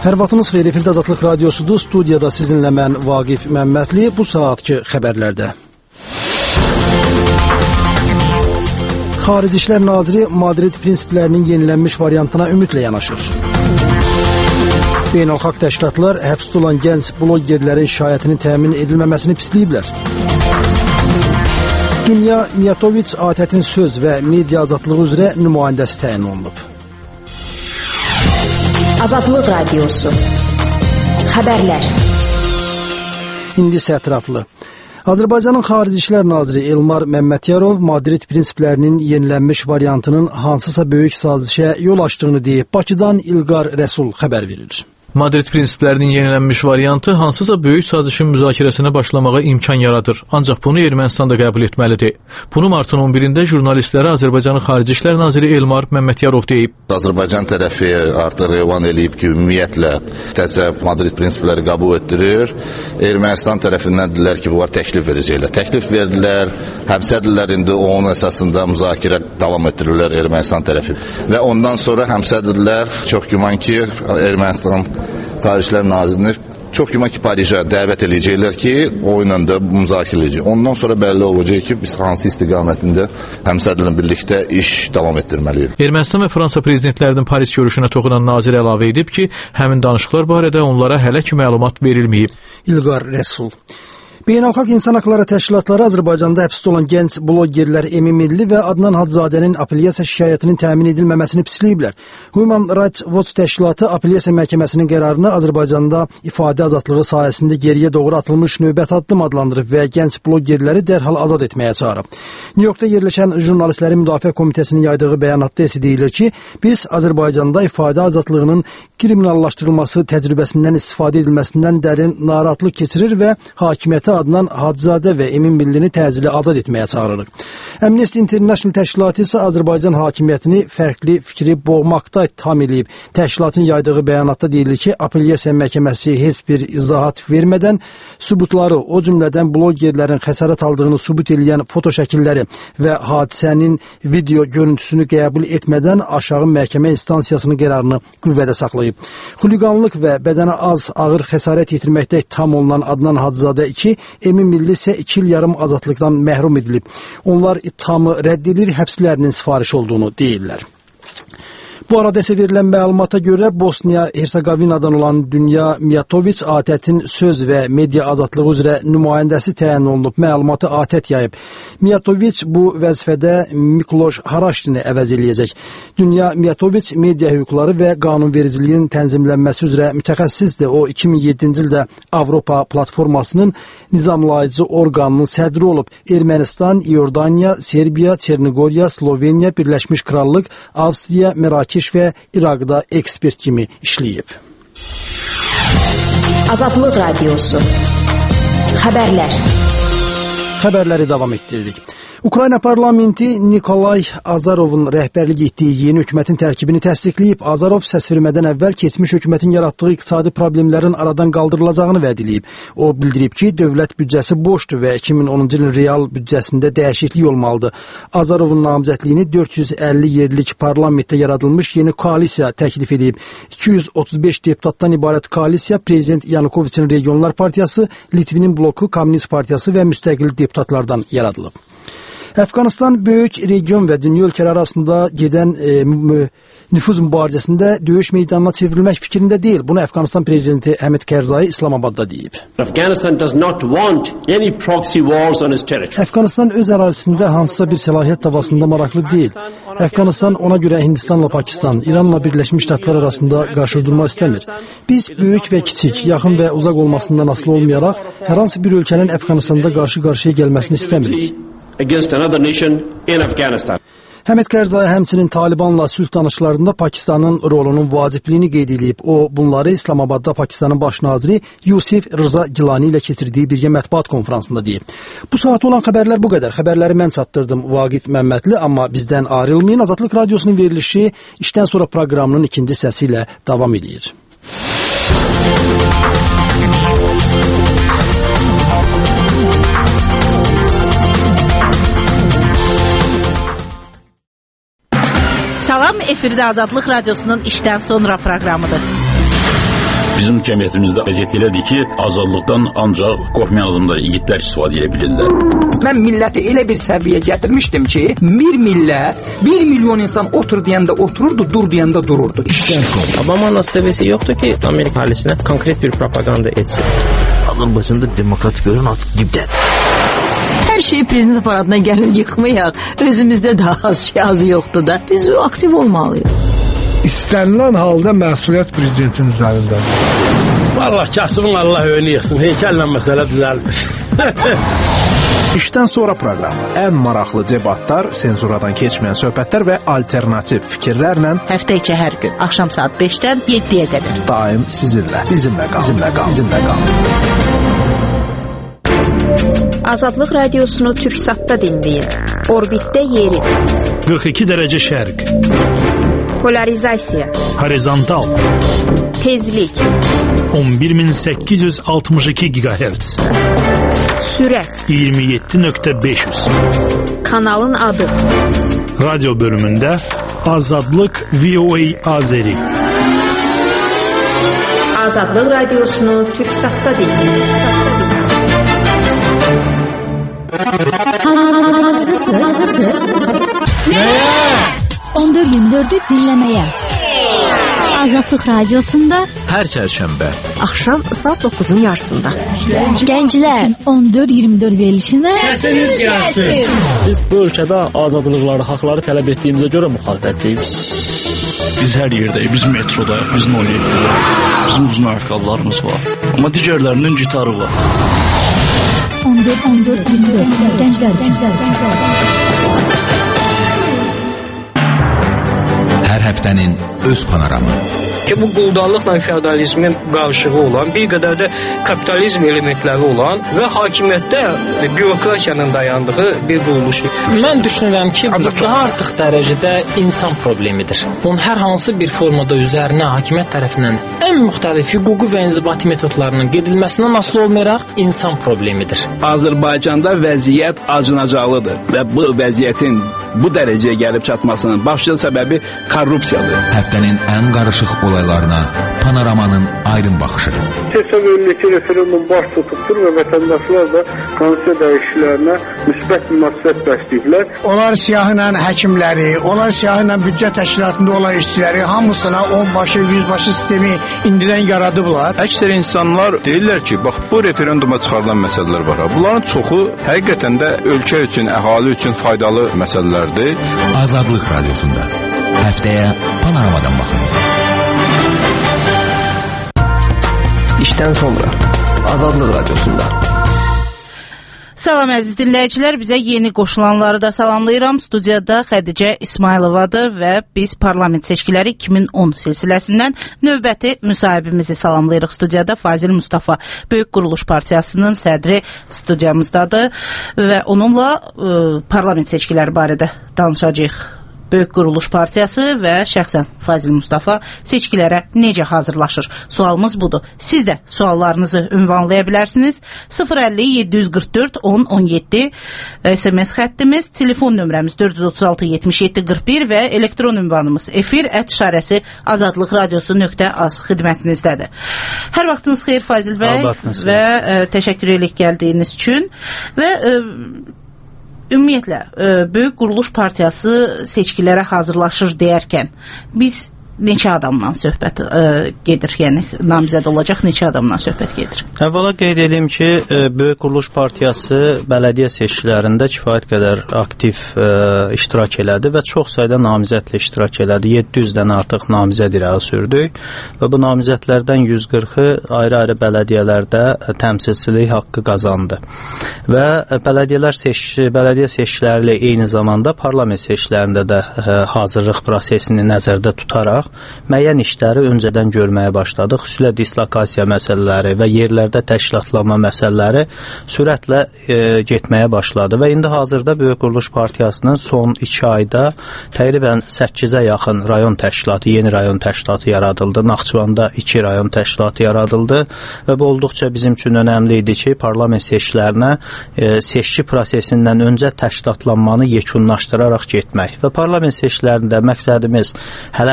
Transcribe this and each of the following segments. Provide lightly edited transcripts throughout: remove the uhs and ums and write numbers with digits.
Hər vaxtınız xeyir, efirdə Azadlıq Radiosudur. Studiyada sizinlə mən Vaqif Məmmədli. Bu saatki xəbərlərdə. Xarici İşlər Naziri Madrid prinsiplərinin yenilənmiş variantına ümidlə yanaşır. Beynəlxalq təşkilatlar həbsdə olan gənc blogerlərin şikayətinin təmin edilməməsini pisləyiblər. Dünya Mijatoviç ATƏT-in söz və media azadlığı üzrə nümayəndəsi təyin olunub. Azadlıq Radiosu. Xəbərlər. İndi isə ətraflı. Azərbaycanın Xarici İşlər Naziri Elmar Məmmədiyarov Madrid prinsiplərinin yenilənmiş variantının hansısa böyük sazişə yol açdığını deyib. Bakıdan İlqar Rəsul xəbər verir. Madrid prinsiplərinin yenilənmiş variantı hansısa böyük sazişin müzakirəsinə başlamağa imkan yaradır. Ancaq bunu Ermənistan da qəbul etməlidir. Bunu martın 11-də jurnalistlərə Azərbaycanın Xarici İşlər Naziri Elmar Məmmədiyarov deyib. Azərbaycan tərəfi artıq elan eləyib ki, ümumiyyətlə təzə Madrid prinsipləri qəbul etdirir. Ermənistan tərəfindən dedilər ki, bunlar təklif verəcəklər. Təklif verdilər, həmsədrlər indi onun əsasında müzakirə davam etdirirlər Ermənistan tərəfi. Və ondan sonra həmsədrlər çox güman ki, Ermənistan Xarici İşlər Nazirini çox güman ki, Parijə dəvət edəcəklər ki, o ilə də müzakirə edəcək. Ondan sonra bəlli olacaq ki, biz hansı istiqamətində həmsədrlə birlikdə iş davam etdirməliyik. Ermənistan və Fransa prezidentlərinin Paris görüşünə toxunan nazir əlavə edib ki, həmin danışıqlar barədə onlara hələ ki məlumat verilməyib. İlqar Rəsul. Beynəlxalq İnsan Haqları Təşkilatları Azərbaycanda həbsdə olan gənc blogerlər Emin Milli və Adnan Hadzadənin apellyasiya şikayətinin təmin edilməməsini pisləyiblər. Human Rights Watch təşkilatı apellyasiya məhkəməsinin qərarını Azərbaycanda ifadə azadlığı sahəsində geriyə doğru atılmış növbəti addım adlandırıb və gənc blogerləri dərhal azad etməyə çağırıb. Nyu-Yorkda yerləşən Jurnalistlərin Müdafiə Komitəsinin yaydığı bəyanatda isə deyilir ki, biz Azərbaycanda ifadə azadlığının kriminallaşdırılması təcrübəsindən istifadə edilməsindən dərin narahatlıq keçirir və hakimiyyəti Adnan Hadzadə və Emin Millini təcili azad etməyə çağırırıq. Amnesty International təşkilatı isə Azərbaycan hakimiyyətini fərqli fikri boğmaqda ittiham edib. Təşkilatın yaydığı bəyanatda deyilir ki, apellyasiya məhkəməsi heç bir izahat vermədən sübutları, o cümlədən blogerlərin xəsarət aldığını sübut edən foto şəkilləri və hadisənin video görüntüsünü qəbul etmədən aşağı məhkəmə instansiyasının qərarını qüvvədə saxlayıb. Xuliqanlıq və bədənə az ağır xəsarət yetirməkdə ittiham olunan Adnan Hadzadə 2, Emin Milli isə 2 il yarım azadlıqdan məhrum edilib. Onlar ittihamı rədd edir, həbslərinin sifariş olduğunu deyirlər. Bu arada isə verilən məlumata görə Bosniya-Hersegovinadan olan Dünya Mijatoviç ATƏT-in söz və media azadlığı üzrə nümayəndəsi təyin olunub. Məlumatı ATƏT yayıb. Mijatoviç bu vəzifədə Mikloş Haraşdini əvəz eləyəcək. Dünya Mijatoviç media hüquqları və qanunvericiliyin tənzimlənməsi üzrə mütəxəssisdir. O 2007-ci ildə Avropa platformasının nizamlayıcı orqanının sədri olub. Ermənistan, İordaniya, Serbiya, Çernigoriya, Sloveniya, Birləşmiş Krallıq, Avstriya, Mərakeş və İraqda ekspert kimi işləyib. Azadlıq Radiosu. Xəbərlər. Xəbərləri davam etdiririk. Ukrayna parlamenti Nikolay Azarovun rəhbərlik etdiyi yeni hökumətin tərkibini təsdiqləyib. Azarov səsvermədən əvvəl keçmiş hökumətin yaratdığı iqtisadi problemlərin aradan qaldırılacağını vəd edib. O bildirib ki, dövlət büdcəsi boşdur və 2010-cu ilin real büdcəsində dəyişiklik olmalıdır. Azarovun namizədliyini 450 yerlik parlamentdə yaradılmış yeni koalisiya təklif edib. 235 deputatdan ibarət koalisiya Prezident Yanukoviçin Regionlar Partiyası, Litvinin bloku, Kommunist Partiyası və müstəqil deputatlardan yaradılıb. Əfqanistan böyük region və dünya ölkələri arasında gedən nüfuz mübarizəsində döyüş meydanına çevrilmək fikrində deyil. Bunu Əfqanistan prezidenti Həmid Kərzai İslamabadda deyib. Əfqanistan öz ərazisində hansısa bir səlahiyyət davasında maraqlı deyil. Əfqanistan ona görə Hindistanla Pakistan, İranla Birləşmiş Ştatlar arasında qarşıdurma istəmir. Biz böyük və kiçik, yaxın və uzaq olmasından asılı olmayaraq hər hansı bir ölkənin Əfqanistanda qarşı-qarşıya gəlməsini istəmirik. Against another nation in Afghanistan. Həmid Kərzai həmçinin Talibanla sülh danışıqlarında Pakistanın rolunun vacibliyini qeyd edib. O, bunları İslamabadda Pakistanın baş naziri Yusif Rıza Gilani ilə keçirdiyi birgə mətbuat konferansında deyib. Bu saat olan xəbərlər bu qədər. Xəbərləri mən çatdırdım Vaqif Məmmədli, amma bizdən ayrılmayın. Azadlıq Radiosunun verilişi işdən sonra proqramının ikinci səsi ilə davam edir. Salam, efirdə Azadlıq Radiosunun işdən sonra proqramıdır. Bizim cəmiyyətimizdə vəziyyət elədir ki, azadlıqdan ancaq qorxmayan adamlar, igidlər istifadə edə bilirlər. Mən milləti elə bir səviyyə gətirmişdim ki, bir millət, 1 milyon insan otur deyəndə otururdu, dur deyəndə dururdu. Obama nasibəsi yoxdur ki, Amerika əhalisinə konkret bir propaganda etsin. Azərbaycanda demokratik görən artıq dibdədir. Hər şeyi prezident aparatına gəlin yıxmayaq. Özümüzdə də az yoxdur da. Biz aktiv olmalıyıq. İstənilən halda məsuliyyət prezidentin üzərindədir. Vallahi kasımın Allah önü yıxsın. Heykəllə məsələ düzəlmiş. İşdən sonra proqramı. Ən maraqlı debatlar, senzuradan keçməyən söhbətlər və alternativ fikirlərlə həftə içi hər gün axşam saat 5-dən 7-yə qədər. Daim sizinlə. Bizimlə qalın. Azadlıq radiosunu Türksatda dinləyin. Orbitdə yeri. 42 dərəcə şərq. Polarizasiya. Horizontal. Tezlik. 11862 GHz. Sürət. 27.500. Kanalın adı. Radyo bölümündə Azadlıq VOA Azeri. Azadlıq radiosunu Türksatda dinləyin. Hazırsınız? Nəyə? 14-24'ü dinləməyə. Azadlıq radiosunda hər çərşənbə axşam saat 9'un yarısında. Gənclər 14-24 verilişində səsiniz gəlsin. Biz bu ölkədə azadlıqları, haqları tələb etdiyimizə görə müxalifətçiyik. Biz hər yerdəyik, biz metrodayıq, biz 07'dəyik. Bizim uzun ayaqqabılarımız var. Amma digərlərinin gitarı var. 14-24 Gənclər. Hər həftənin öz panoramı. Ki bu quldarlıqla feodalizmin qarışığı olan, bir qədər də kapitalizm elementləri olan və hakimiyyətdə bürokratiyanın dayandığı bir quruluşdur. Mən düşünürəm ki, bu daha artıq dərəcədə insan problemidir. Bunun hər hansı bir formada üzərinə hakimiyyət tərəfindən ən müxtəlif hüquqi və inzibati metodlarının gedilməsindən asılı olmayaraq insan problemidir. Azərbaycanda vəziyyət acınacaqlıdır və bu vəziyyətin bu dərəcəyə gəlib çatmasının başlıca səbəbi korrupsiyadır. Həftənin ən qarışıq olaylarına panoramanın aydın baxışı. Keçən ilki referendum baş tutubdur və vətəndaşlar da konstitusiya dəyişikliklərinə müsbət münasibət bəsləyiblər. Onlar siyahıyla həkimləri, onlar siyahıyla büdcə təşkilatında olan işçiləri hamısına 10 başı, 100 başı sistemi indidən yaradıblar. Əksər insanlar deyirlər ki, bax bu referenduma çıxarılan məsələlər var. Bunların çoxu həqiqətən də ölkə üçün, əhali üçün faydalı məsələlərdir. Azadlıq radiosunda həftəyə panoramadan baxın. İşdən sonra Azadlıq radiosunda. Salam əziz dinləyicilər, bizə yeni qoşulanları da salamlayıram. Studiyada Xədicə İsmayılovadır və biz parlament seçkiləri 2010 silsiləsindən növbəti müsahibimizi salamlayırıq. Studiyada Fazil Mustafa, Böyük Quruluş Partiyasının sədri studiyamızdadır və onunla parlament seçkiləri barədə danışacağıq. Böyük Quruluş Partiyası və şəxsən Fazil Mustafa seçkilərə necə hazırlaşır? Sualımız budur. Siz də suallarınızı ünvanlaya bilərsiniz. 050-744-10-17 SMS xəttimiz, telefon nömrəmiz 436-77-41 və elektron ünvanımız efir@azadlıqradiosu.az xidmətinizdədir. Hər vaxtınız xeyir Fazil bəy və təşəkkür edirik gəldiyiniz üçün və ümumiyyətlə, Böyük Quruluş Partiyası seçkilərə hazırlaşır deyərkən, biz neçə adamdan söhbət gedir, yəni namizəd olacaq neçə adamdan söhbət gedir? Əvvəla qeyd edeyim ki, Böyük Quruluş Partiyası bələdiyyə seçkilərində kifayət qədər aktiv iştirak elədi və çox sayda namizədlə iştirak elədi. 700-dən artıq namizəd irəli sürdük və bu namizədlərdən 140-ı ayrı-ayrı bələdiyyələrdə təmsilçilik haqqı qazandı. Və bələdiyyə seçkiləri ilə eyni zamanda parlament seçkilərində də hazırlıq prosesini nəzərdə tutaraq müəyyən işləri öncədən görməyə başladıq. Xüsusilə dislokasiya məsələləri və yerlərdə təşkilatlanma məsələləri sürətlə getməyə başladı və indi hazırda Böyük Quruluş Partiyasının son 2 ayda təqribən 8-ə yaxın rayon təşkilatı, yeni rayon təşkilatı yaradıldı. Naxçıvanda 2 rayon təşkilatı yaradıldı və bu olduqca bizim üçün önəmli idi ki, parlament seçkilərinə seçki prosesindən öncə təşkilatlanmanı yekunlaşdıraraq getmək və parlament seçkilərində məqsədimiz hələlik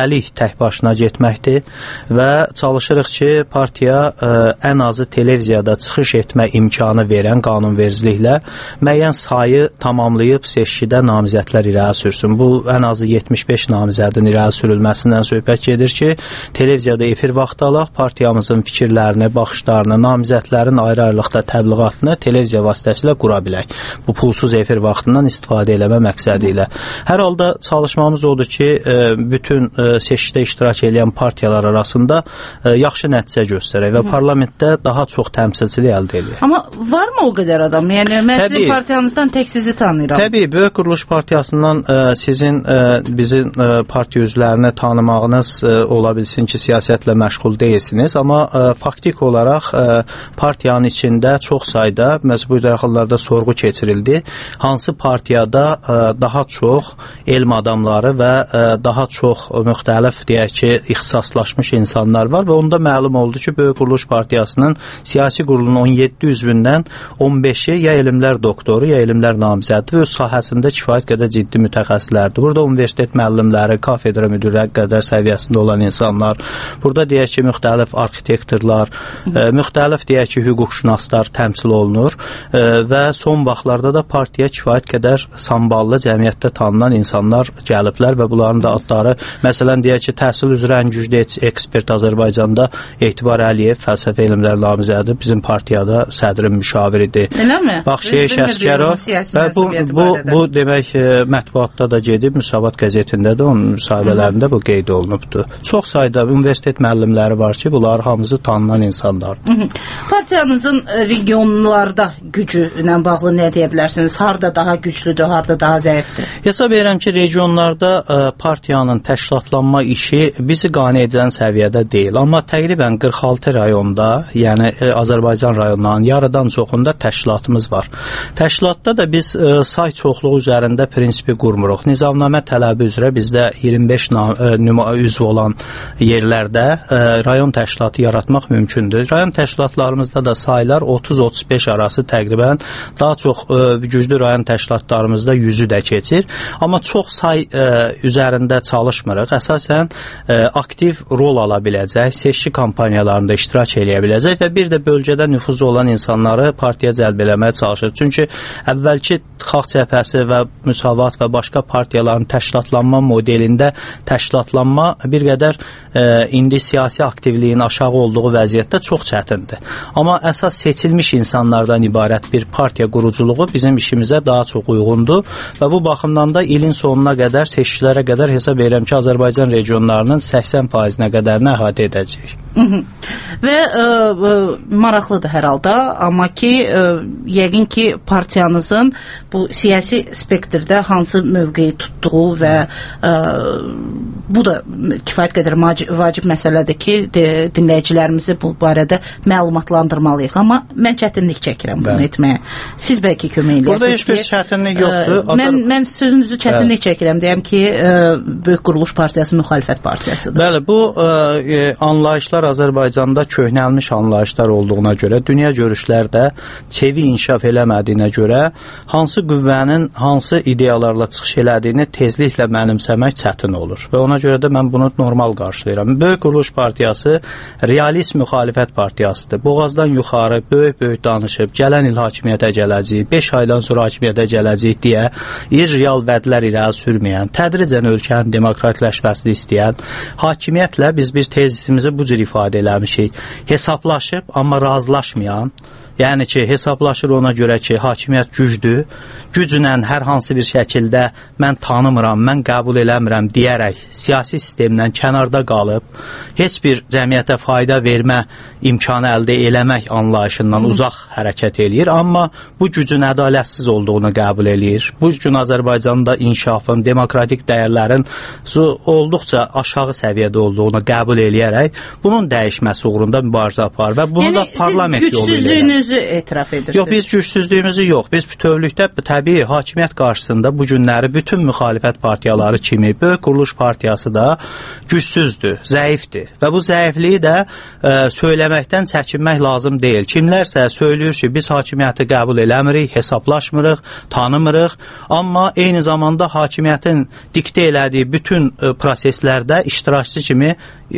tək başına getməkdir və çalışırıq ki, partiya ən azı televiziyada çıxış etmə imkanı verən qanunvericiliklə müəyyən sayı tamamlayıb seçkidə namizədlər irəli sürsün. Bu ən azı 75 namizədin irəli sürülməsindən söhbət gedir ki, televiziyada efir vaxtı alaq, partiyamızın fikirlərini, baxışlarını, namizədlərin ayrı-ayrılıqda təbliğatını televiziya vasitəsilə qura bilək. Bu pulsuz efir vaxtından istifadə eləmə məqsədi ilə. Hər halda çalışmamız odur ki, bütün seçkidə iştirak edən partiyalar arasında yaxşı nəticə göstərək və parlamentdə daha çox təmsilçilik əldə edək. Amma varmı o qədər adam? Yəni mən sizin partiyanızdan tək sizi tanıyıram. Təbii, Böyük Quruluş Partiyasından sizin bizim partiya üzvlərini tanımağınız ola bilsin ki, siyasətlə məşğul deyilsiniz, amma faktik olaraq partiyanın içində çox sayda, məsələn bu yaxınlarda sorğu keçirildi, hansı partiyada daha çox elm adamları və daha çox müxtəlif deyək ki, ixtisaslaşmış insanlar var və onda məlum oldu ki, Böyük Quruluş Partiyasının siyasi qurulunun 17 üzvündən 15-i ya elmlər doktoru, ya elmlər namizədi və öz sahəsində kifayət qədər ciddi mütəxəssislərdir. Burada universitet müəllimləri, kafedra müdürləri qədər səviyyəsində olan insanlar, burada deyək ki, müxtəlif arxitektorlar, müxtəlif deyək ki, hüquqşünaslar təmsil olunur və son vaxtlarda da partiyaya kifayət qədər samballı cəmiyyətdə tanınan insanlar gəliblər və bunların da adları, məsələn deyək ki, təhsil üzrə ən güclü ekspert Azərbaycanda Etibar Əliyev, fəlsəfə elmlər namizədi, bizim partiyada sədrin müşaviridir. Eləmi? Baxşeyiş Əskərov və bu demək mətbuatda da gedib, Müsavat qəzetində də onun müsahibələrində bu qeyd olunubdur. Çox sayda universitet müəllimləri var ki, bunlar hamısı tanınan insanlardır. Partiyanızın regionlarda gücü ilə bağlı nə deyə bilərsiniz? Harda daha güclüdür, harda daha zəifdir? Hesab edirəm ki, regionlarda partiyanın təşkilatlanma işi bizi qane edən səviyyədə deyil. Amma təqribən 46 rayonda, yəni Azərbaycan rayonlarının yarıdan çoxunda təşkilatımız var. Təşkilatda da biz say çoxluğu üzərində prinsipi qurmuruq. Nizamnamə tələbi üzrə bizdə 25 üzv olan yerlərdə rayon təşkilatı yaratmaq mümkündür. Rayon təşkilatlarımızda da saylar 30-35 arası təqribən, daha çox güclü rayon təşkilatlarımızda 100-ü də keçir. Amma çox say üzərində çalışmırıq. Əsasən aktiv rol ala biləcək, seçki kampaniyalarında iştirak eləyə biləcək və bir də bölgədə nüfuzu olan insanları partiyaya cəlb eləməyə çalışır. Çünki əvvəlki Xalq Cəbhəsi və Müsavat və başqa partiyaların təşkilatlanma modelində təşkilatlanma bir qədər indi siyasi aktivliyin aşağı olduğu vəziyyətdə çox çətindir. Amma əsas seçilmiş insanlardan ibarət bir partiya quruculuğu bizim işimizə daha çox uyğundur və bu baxımdan da ilin sonuna qədər, seçkilərə qədər hesab edirəm ki, Azərbaycan regionlarının 80%-nə qədərini əhatə edəcək. Və maraqlıdır hər halda, amma ki, yəqin ki, partiyanızın bu siyasi spektrdə hansı mövqeyi tutduğu və bu da kifayət qədər vacib məsələdir ki, dinləyicilərimizi bu barədə məlumatlandırmalıyıq. Amma mən çətinlik çəkirəm bunu etməyə. Siz bəlkə kömək eləyəsiniz ki... Burada heç bir çətinlik yoxdur. Mən sözünüzü çətinlik çəkirəm. Deyəm ki, Böyük Quruluş Partiyası müxalifət partiyasıdır. Bəli, bu anlayışlar Azərbaycanda köhnəlmiş anlayışlar olduğuna görə, dünya görüşlər də çevi inkişaf eləmədiyinə görə, hansı qüvvənin hansı ideyalarla çıxış elədiyini tezliklə mənimsəmək çətin olur. Və ona görə də mən bunu normal qarşılayıram. Böyük Quruluş Partiyası realist müxalifət partiyasıdır. Boğazdan yuxarı böyük-böyük danışıb, gələn il hakimiyyətə gələcəyik, 5 aydan sonra hakimiyyətə gələcəyik deyə irreal vədlər irəli sürməyən, tədricən ölkənin demokratikləşməsini istəyən, hakimiyyətlə biz tezisimizi bu cür ifadə eləmişik. Hesablaşıb, amma razılaşmayan, yəni ki, hesablaşır ona görə ki, hakimiyyət gücdür, gücünlə hər hansı bir şəkildə mən tanımıram, mən qəbul eləmirəm deyərək siyasi sistemdən kənarda qalıb, heç bir cəmiyyətə fayda vermə imkanı əldə eləmək anlayışından uzaq hərəkət eləyir, amma bu gücün ədalətsiz olduğunu qəbul eləyir. Bu gün Azərbaycanda inkişafın, demokratik dəyərlərin olduqca aşağı səviyyədə olduğunu qəbul eləyərək bunun dəyişməsi uğrunda mübarizə aparır və bunu da parlament yolu ilə gücsüzlüyünüzü etiraf edirsiniz. Yox, biz gücsüzlüyümüzü yox. Biz bütövlükdə təbii hakimiyyət qarşısında bu günləri bütün müxalifət partiyaları kimi Böyük Quruluş Partiyası da gücsüzdür, zəifdir. Və bu zəifliyi də söyləməkdən çəkinmək lazım deyil. Kimlərsə söylüyor ki, biz hakimiyyəti qəbul eləmirik, hesablaşmırıq, tanımırıq, amma eyni zamanda hakimiyyətin diktə elədiyi bütün proseslərdə iştirakçı kimi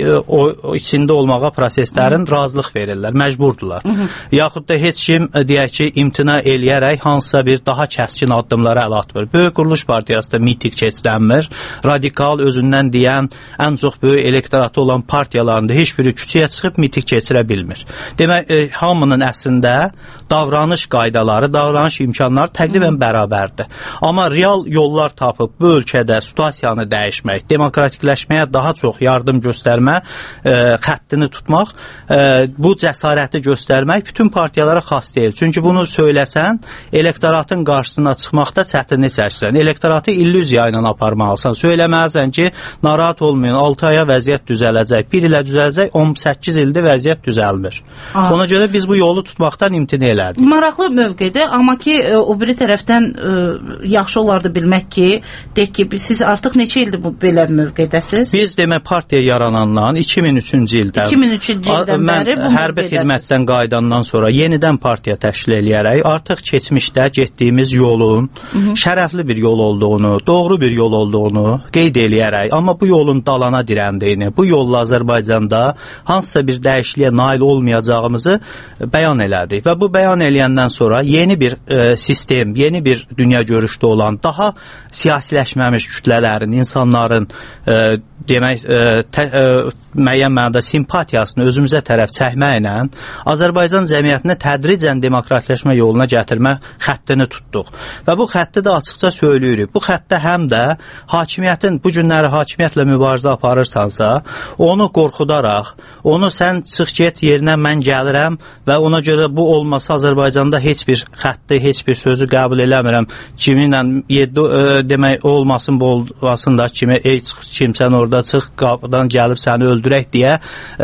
o içində olmağa proseslərin razılıq verirlər, məcburdular. Yaxud da heç kim deyək ki, imtina eləyərək hansısa bir daha kəskin addımlara əl atmır. Böyük Quruluş Partiyası da miting keçdənmir. Radikal özündən deyən ən çox böyük elektoratı olan partiyalarında heç biri küçəyə çıxıb miting keçirə bilmir. Demək, hamının əslində davranış qaydaları, davranış imkanları təqribən bərabərdir. Amma real yollar tapıb bu ölkədə situasiyanı dəyişmək, demokratikləşməyə daha çox yardım göstərmə, xəttini tutmaq, bu cəsarəti göstərmək bütün partiyalara xas deyil. Çünki bunu söyləsən, elektoratın qarşısına çıxmaqda çətinlik çəkirsən. Elektoratı illüziya ilə aparmalısan. Söyləməlisən ki, narahat olmayın, 6 aya vəziyyət düzələcək, 1 ilə düzələcək, 18 ildir vəziyyət düzəlmir. Ona görə biz bu yolu tutmaqdan imtina elədik. Maraqlı mövqedir, amma ki, o biri tərəfdən yaxşı olardı bilmək ki, deyək ki, siz artıq neçə ildir bu belə mövqedəsiz? Biz demə partiya yaranandan 2003-cü ildən 2003-cü ildən bəri bu hərbi xidmətdən qayıdandan sonra yenidən partiya təşkil eləyərək artıq keçmişdə getdiyimiz yolun şərəfli bir yol olduğunu, doğru bir yol olduğunu qeyd eləyərək, amma bu yolun dalana dirəndiyini, bu yolla Azərbaycanda hansısa bir dəyişikliyə nail olmayacağımızı bəyan elədik və bu bəyan eləyəndən sonra yeni bir sistem, yeni bir dünya görüşdə olan, daha siyasiləşməmiş kütlələrin, insanların demək, müəyyən mənada simpatiyasını özümüzə tərəf çəkməklə Azərbaycan cəmiyyətini tədricən demokratləşmə yoluna gətirmə xəttini tutduq. Və bu xətti də açıqca söyləyirik. Bu xəttdə həm də hakimiyyətin, bu günləri hakimiyyətlə mübarizə aparırsansa, onu qorxudaraq, onu sən çıx get yerinə mən gəlirəm və ona görə bu olmasa Azərbaycanda heç bir xətti, heç bir sözü qəbul eləmirəm. Kiminlə demək olmasın, bu olmasın da kimi, ey kimsən orada çıx, qapıdan gəlib səni öldürək deyə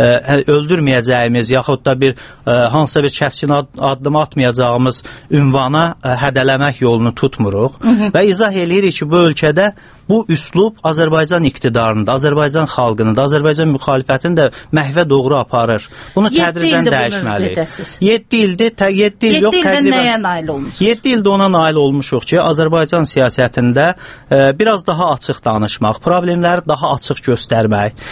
öldürməyəcəyimiz, yaxud da bir hansısa bir kəskin addım atmayacağımız ünvana hədələmək yolunu tutmuruq və izah eləyirik ki, bu ölkədə bu üslub Azərbaycan iqtidarını da, Azərbaycan xalqını da, Azərbaycan müxalifətini də məhvə doğru aparır. Bunu tədricən dəyişməliyik. 7 ildir, 7 il yox, təqribən nəyə nail olmuşsunuz? 7 ildə ona nail olmuşuq ki, Azərbaycan siyasətində biraz daha açıq danışmaq, problemləri daha açıq göstərmək,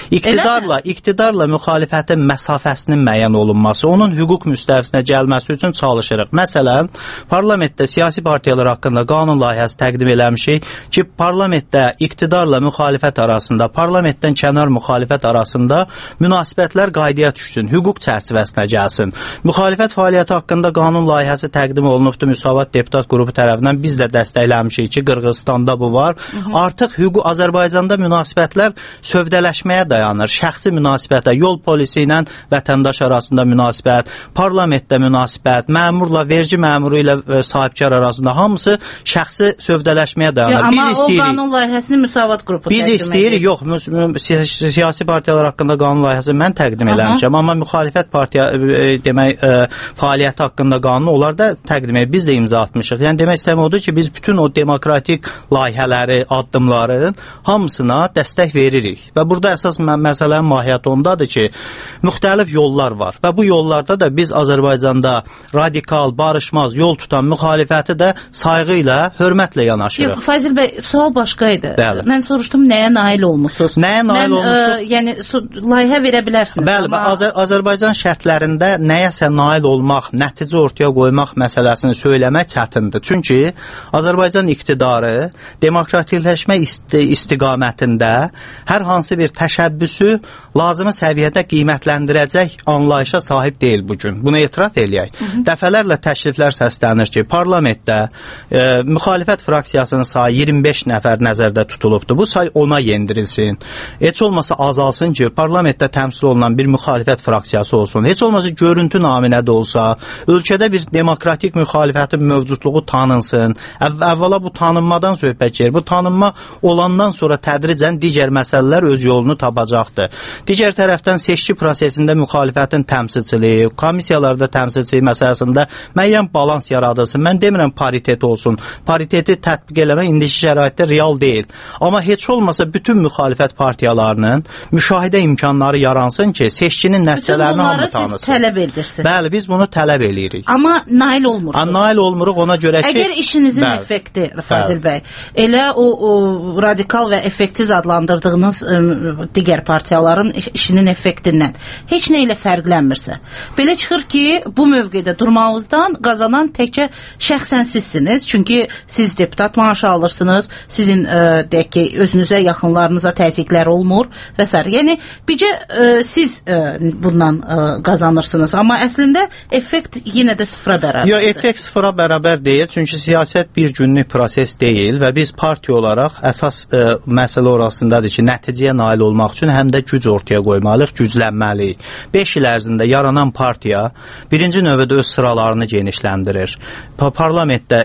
iqtidarla müxalifətin məsafəsinin müəyyən olunması, onun hüquq müstəvisinə gəlməsi üçün çalışırıq. Məsələn, parlamentdə siyasi partiyalar haqqında qanun layihəsi təqdim eləmişik ki, parlamentdə iqtidarla müxalifət arasında, parlamentdən kənar müxalifət arasında münasibətlər qaydaya düşsün, hüquq çərçivəsinə gəlsin. Müxalifət fəaliyyəti haqqında qanun layihəsi təqdim olunubdur Müsavat deputat qrupu tərəfindən. Biz də dəstəkləmişik ki, Qırğızstanda bu var. Artıq Azərbaycanda münasibətlər sövdələşməyə dayanır. Şəxsi münasibətə, yol polisi ilə vətəndaş arasında münasibət, parlamentdə münasibət, məmurla, vergi məmuru ilə sahibkar arasında hamısı şəxsi sövdələşməyə dayanır. Amma o qanun layihəsini Müsavat qrupu biz istəyirik, yox, siyasi partiyalar haqqında qanun layihəsini mən təqdim eləmişəm, amma müxalifət partiya demək fəaliyyəti haqqında qanunu onlar da təqdim edib, biz də imza atmışıq. Yəni demək istəyim odur ki, biz bütün o demokratik layihələri, addımların hamısına dəstək veririk. Və burada əsas məsələnin mahiyyəti ondadır ki, müxtəlif yollar var və bu yollarda da biz Azərbaycanda radikal, barışmaz yol tutan müxalifəti də sayğı ilə, hörmətlə yanaşırıq. Yox, Fazil bəy, sual başqaydı. Bəli. Mən soruşdum, nəyə nail olmuşsunuz? Nəyə nail olmuşuq? Yəni, layihə verə bilərsiniz. Bəli, amma Azərbaycan şərtlərində nəyəsə nail olmaq, nəticə ortaya qoymaq məsələsini söyləmək çətindir. Çünki Azərbaycan iqtidarı demokratikləşmə istiqamətində hər hansı bir təşəbbüsü lazımi səviyyədə qiymətləndirəcək anlayışa sahib deyil bugün. Bunu etiraf eləyək. Dəfələrlə təkliflər səslənir ki, parlamentdə müxalifət fraksiyasının sayı 25 nəfər nəzərdə tutulubdur. Bu say 10-a yendirilsin. Heç olmasa azalsın ki, parlamentdə təmsil olunan bir müxalifət fraksiyası olsun. Heç olmasa görüntü naminə də olsa, ölkədə bir demokratik müxalifətin mövcudluğu tanınsın. Əvvəla bu tanınmadan söhbət gedir. Bu tanınma olandan sonra tədricən digər məsələlər öz yolunu tapacaqdır. Digər tərəfdən seçki prosesində müxalifətin təmsilçiliyi, komissiyalarda təmsil seçəcəyi məsələsində müəyyən balans yaradılsın. Mən demirəm paritet olsun. Pariteti tətbiq eləmək indiki şəraitdə real deyil. Amma heç olmasa bütün müxalifət partiyalarının müşahidə imkanları yaransın ki, seçkinin nəticələrini hamı tanısın. Siz tələb edirsiniz. Bəli, biz bunu tələb eləyirik. Amma nail olmursunuz. Nail olmuruq ona görə ki... Əgər işinizin effekti, Fazil bəy, elə o radikal və effektsiz adlandırdığınız digər partiyaların işinin effektindən heç nə ilə fərqlənmirsə, belə çıxır ki, bu mövqedə durmağınızdan qazanan təkcə şəxsən sizsiniz. Çünki siz deputat maaşı alırsınız, sizin deyək ki, özünüzə, yaxınlarınıza təzyiqlər olmur və s. Yəni, bircə siz bundan qazanırsınız. Amma əslində effekt yenə də sıfıra bərabərdir. Yox, effekt sıfıra bərabər deyil. Çünki siyasət bir günlük proses deyil və biz partiya olaraq əsas məsələ orasındadır ki, nəticəyə nail olmaq üçün həm də güc ortaya qoymalıyıq, güclənməliyik. 5 il ərzində yaranan partiya birinci növbədə öz sıralarını genişləndirir. Parlamentdə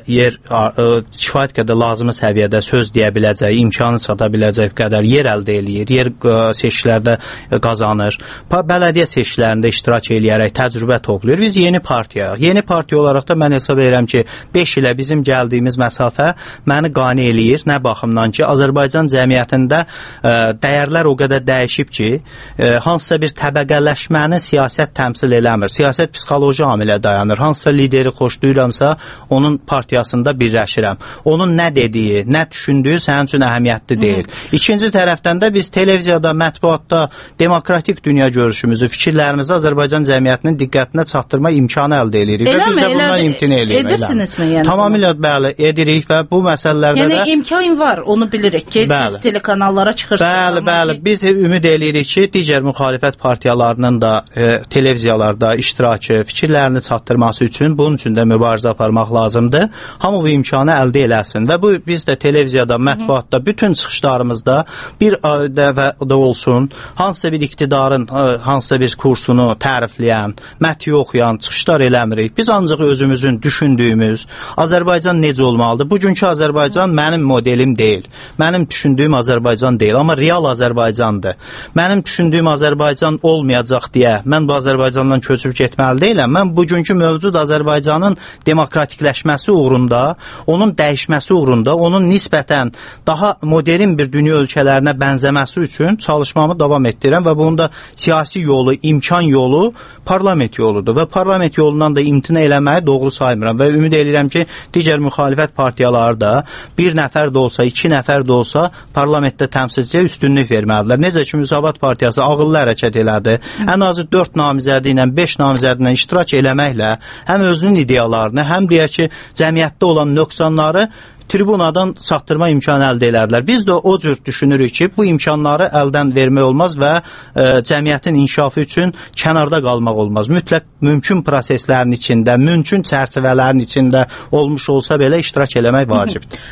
kifayət qədər lazımi səviyyədə söz deyə biləcək, imkanı çata biləcək qədər yer əldə eləyir, yer seçkilərdə qazanır. Bələdiyyə seçkilərində iştirak eləyərək təcrübə toplayır. Biz yeni partiyayıq. Yeni partiya olaraq da mən hesab edirəm ki, 5 ilə bizim gəldiyimiz məsafə məni qane eləyir. Nə baxımdan ki, Azərbaycan cəmiyyətində dəyərlər o qədər dəyişib ki, hansısa bir təbəqələşməni siyasət təmsil eləmir. Siyasət psixoloji amilə dayanır. Hansısa lideri xoşlayıramsa, onun partiyasında birləşirəm. Onun nə dediyi, nə düşündüyü sənin üçün əhəmiyyətli deyil. İkinci tərəfdən də biz televiziyada, mətbuatda demokratik dünya görüşümüzü, fikirlərimizi Azərbaycan cəmiyyətinin diqqətinə çatdırma imkanı əldə edirik. Və biz də bundan imtina edirik. Edirsinizmi? Yəni, tamamilə bəli, edirik və bu məsələlərdə də... Yəni, imkan var, onu bilirik ki, siz telekanallara çıxırsınız. Bəli, biz ümid edirik ki, digər müxalifət partiyalarının da televiziyalarda iştirakı, fikirlərini çatdırması üçün, bunun üçün də mübarizə aparmaq lazımdır. Hamı bu imkanı əldə eləsin və bu biz də televiziyada, mətbuatda, bütün çıxışlarımızda bir dəfə də olsun, hansısa bir iktidarın hansısa bir kursunu tərifləyən, mətni oxuyan çıxışlar eləmirik. Biz ancaq özümüzün düşündüyümüz Azərbaycan necə olmalıdır? Bugünkü Azərbaycan mənim modelim deyil. Mənim düşündüyüm Azərbaycan deyil, amma real Azərbaycandır. Mənim düşündüyüm Azərbaycan olmayacaq deyə mən bu Azərbaycandan köçüb getməli deyiləm. Mən bugünkü mövcud Azərbaycanın demokratikləşməsi uğrunda, onun dəyişməsi uğrunda, onun nisbətən daha modern bir dünya ölkələrinə bənzəməsi üçün çalışmamı davam etdirirəm və bunun da siyasi yolu, imkan yolu parlament yoludur və parlament yolundan da imtina eləməyi doğru saymıram və ümid edirəm ki, digər müxalifət partiyaları da bir nəfər də olsa, 2 nəfər də olsa parlamentdə təmsilçiyə üstünlük verməlidirlər. Necə ki, Müsavat Partiyası ağıllı hərəkət elədi. Ən azı 4 namizədi ilə, 5 namizədi ilə iştirak eləməklə həm özünün ideyalarını, həm deyək ki, cəmiyyətdə olan nöqsanları tribunadan çatdırma imkanı əldə elədilər. Biz də o cür düşünürük ki, bu imkanları əldən vermək olmaz və cəmiyyətin inkişafı üçün kənarda qalmaq olmaz. Mütləq mümkün proseslərin içində, mümkün çərçivələrin içində olmuş olsa belə iştirak eləmək vacibdir.